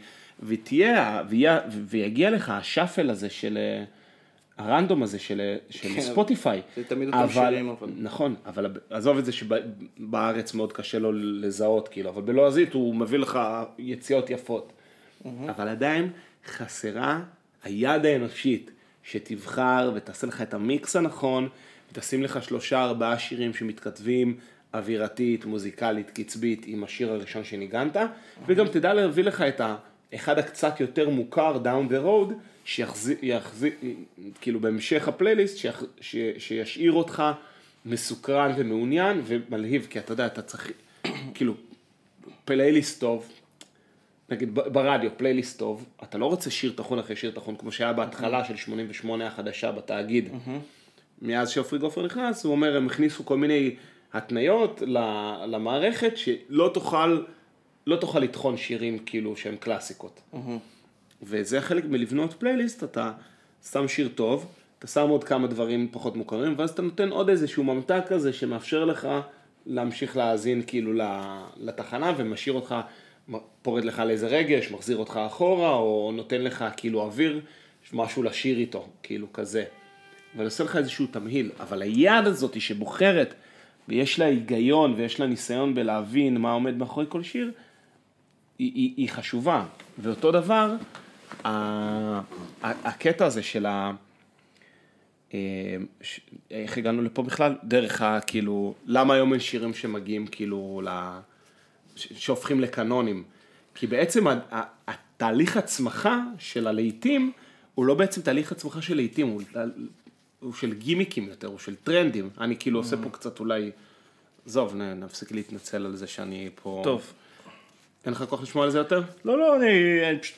ויגיע לך השאפל הזה של, הרנדום הזה של ספוטיפיי. זה תמיד אותם שירים, אבל. נכון, אבל עזוב את זה שבארץ מאוד קשה לו לזהות, כאילו, אבל בלועזית הוא מביא לך יציאות יפות. אבל עדיין חסרה היד האנושית שתבחר ותעשה לך את המיקס הנכון, ותשים לך 3-4 שירים שמתכתבים, אווירתית, מוזיקלית, קצבית, עם השיר הראשון שניגנת, וגם תדע להביא לך את האחד הקצת יותר מוכר, Down the Road, שיחזיר, כאילו בהמשך הפלייליסט, שישאיר אותך מסוקרן ומעוניין ומלהיב, כי אתה יודע, אתה צריך, כאילו, פלייליסט טוב, נגיד ברדיו, פלייליסט טוב, אתה לא רוצה שיר תחון אחרי שיר תחון, כמו שהיה בהתחלה של 88 החדשה בתאגיד. מאז שאופרי גופר נכנס, הוא אומר, הם הכניסו כל מיני התניות למערכת שלא תוכל לטחון שירים כאילו שהם קלאסיקות. וזה חלק מלבנות פלייליסט, אתה שם שיר טוב, אתה שם עוד כמה דברים פחות מוכרים, ואז אתה נותן עוד איזשהו ממתק כזה שמאפשר לך להמשיך להאזין כאילו לתחנה, ומשאיר אותך, פורד לך לאיזה רגש, מחזיר אותך אחורה, או נותן לך כאילו אוויר, משהו לשיר איתו, כאילו כזה. ועושה לך איזשהו תמהיל, אבל היד הזאת שבוחרת, ויש לה היגיון ויש לה ניסיון בלהבין מה עומד מאחורי כל שיר, היא חשובה. ואותו דבר, הקטע הזה של איך הגענו לפה בכלל? דרך כאילו, למה היום אין שירים שמגיעים כאילו, שהופכים לקנונים? כי בעצם התהליך הצמחה של הלהיטים, הוא לא בעצם תהליך הצמחה של להיטים, הוא של גימיקים יותר, הוא של טרנדים. אני כאילו עושה פה קצת אולי, זוב, נפסיק להתנצל על זה שאני פה... טוב. אין לך כוח לשמוע על זה יותר? לא, אני פשוט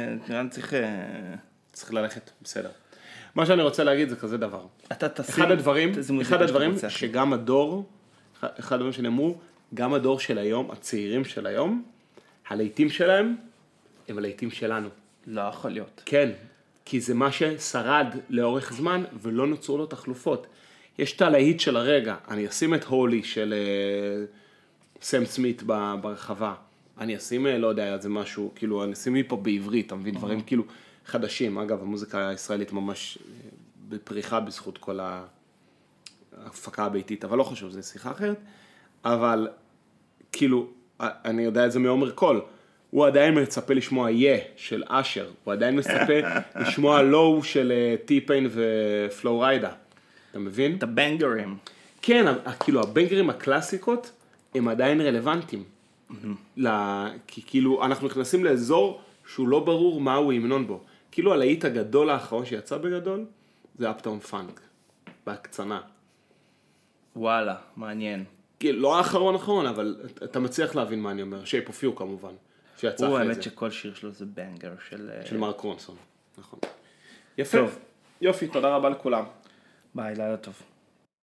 צריך ללכת, בסדר. מה שאני רוצה להגיד זה כזה דבר. אחד הדברים שגם הדור, אחד הדברים שנאמרו, גם הדור של היום, הצעירים של היום, הלהיטים שלהם, הם הלהיטים שלנו. לא יכול להיות. כן. כי זה מה ששרד לאורך זמן, ולא נוצרו לו תחלופות. יש את הלהיט של הרגע, אני אשים את הולי של סם סמית ברחבה, אני אשים, לא יודע, זה משהו, כאילו, אני אשים מפה בעברית, אתה מבין, דברים כאילו חדשים. אגב, המוזיקה הישראלית ממש בפריחה בזכות כל ההפקה הביתית, אבל לא חשוב, זה שיחה אחרת. אבל, כאילו, אני יודע את זה מעומר קול, הוא עדיין מצפה לשמוע של אשר, הוא עדיין מצפה לשמוע לואו של טי-פיין ופלוריידה, אתה מבין? את הבנגרים. כן, כאילו הבנגרים הקלאסיקות הם עדיין רלוונטיים, כי כאילו אנחנו נכנסים לאזור שהוא לא ברור מהו ההמנון בו, כאילו הלהיט הגדול האחרון שיצא בגדול, זה אפטאון פאנק, בהקצנה. וואלה, מעניין. כאילו, לא האחרון, אבל אתה מצליח להבין מה אני אומר. Shape of You כמובן, שיצא הוא אחרי האמת זה. שכל שיר שלו זה בנגר של מרק רונסון, נכון. יפה, יופי, תודה רבה לכולם. ביי, לילה טוב.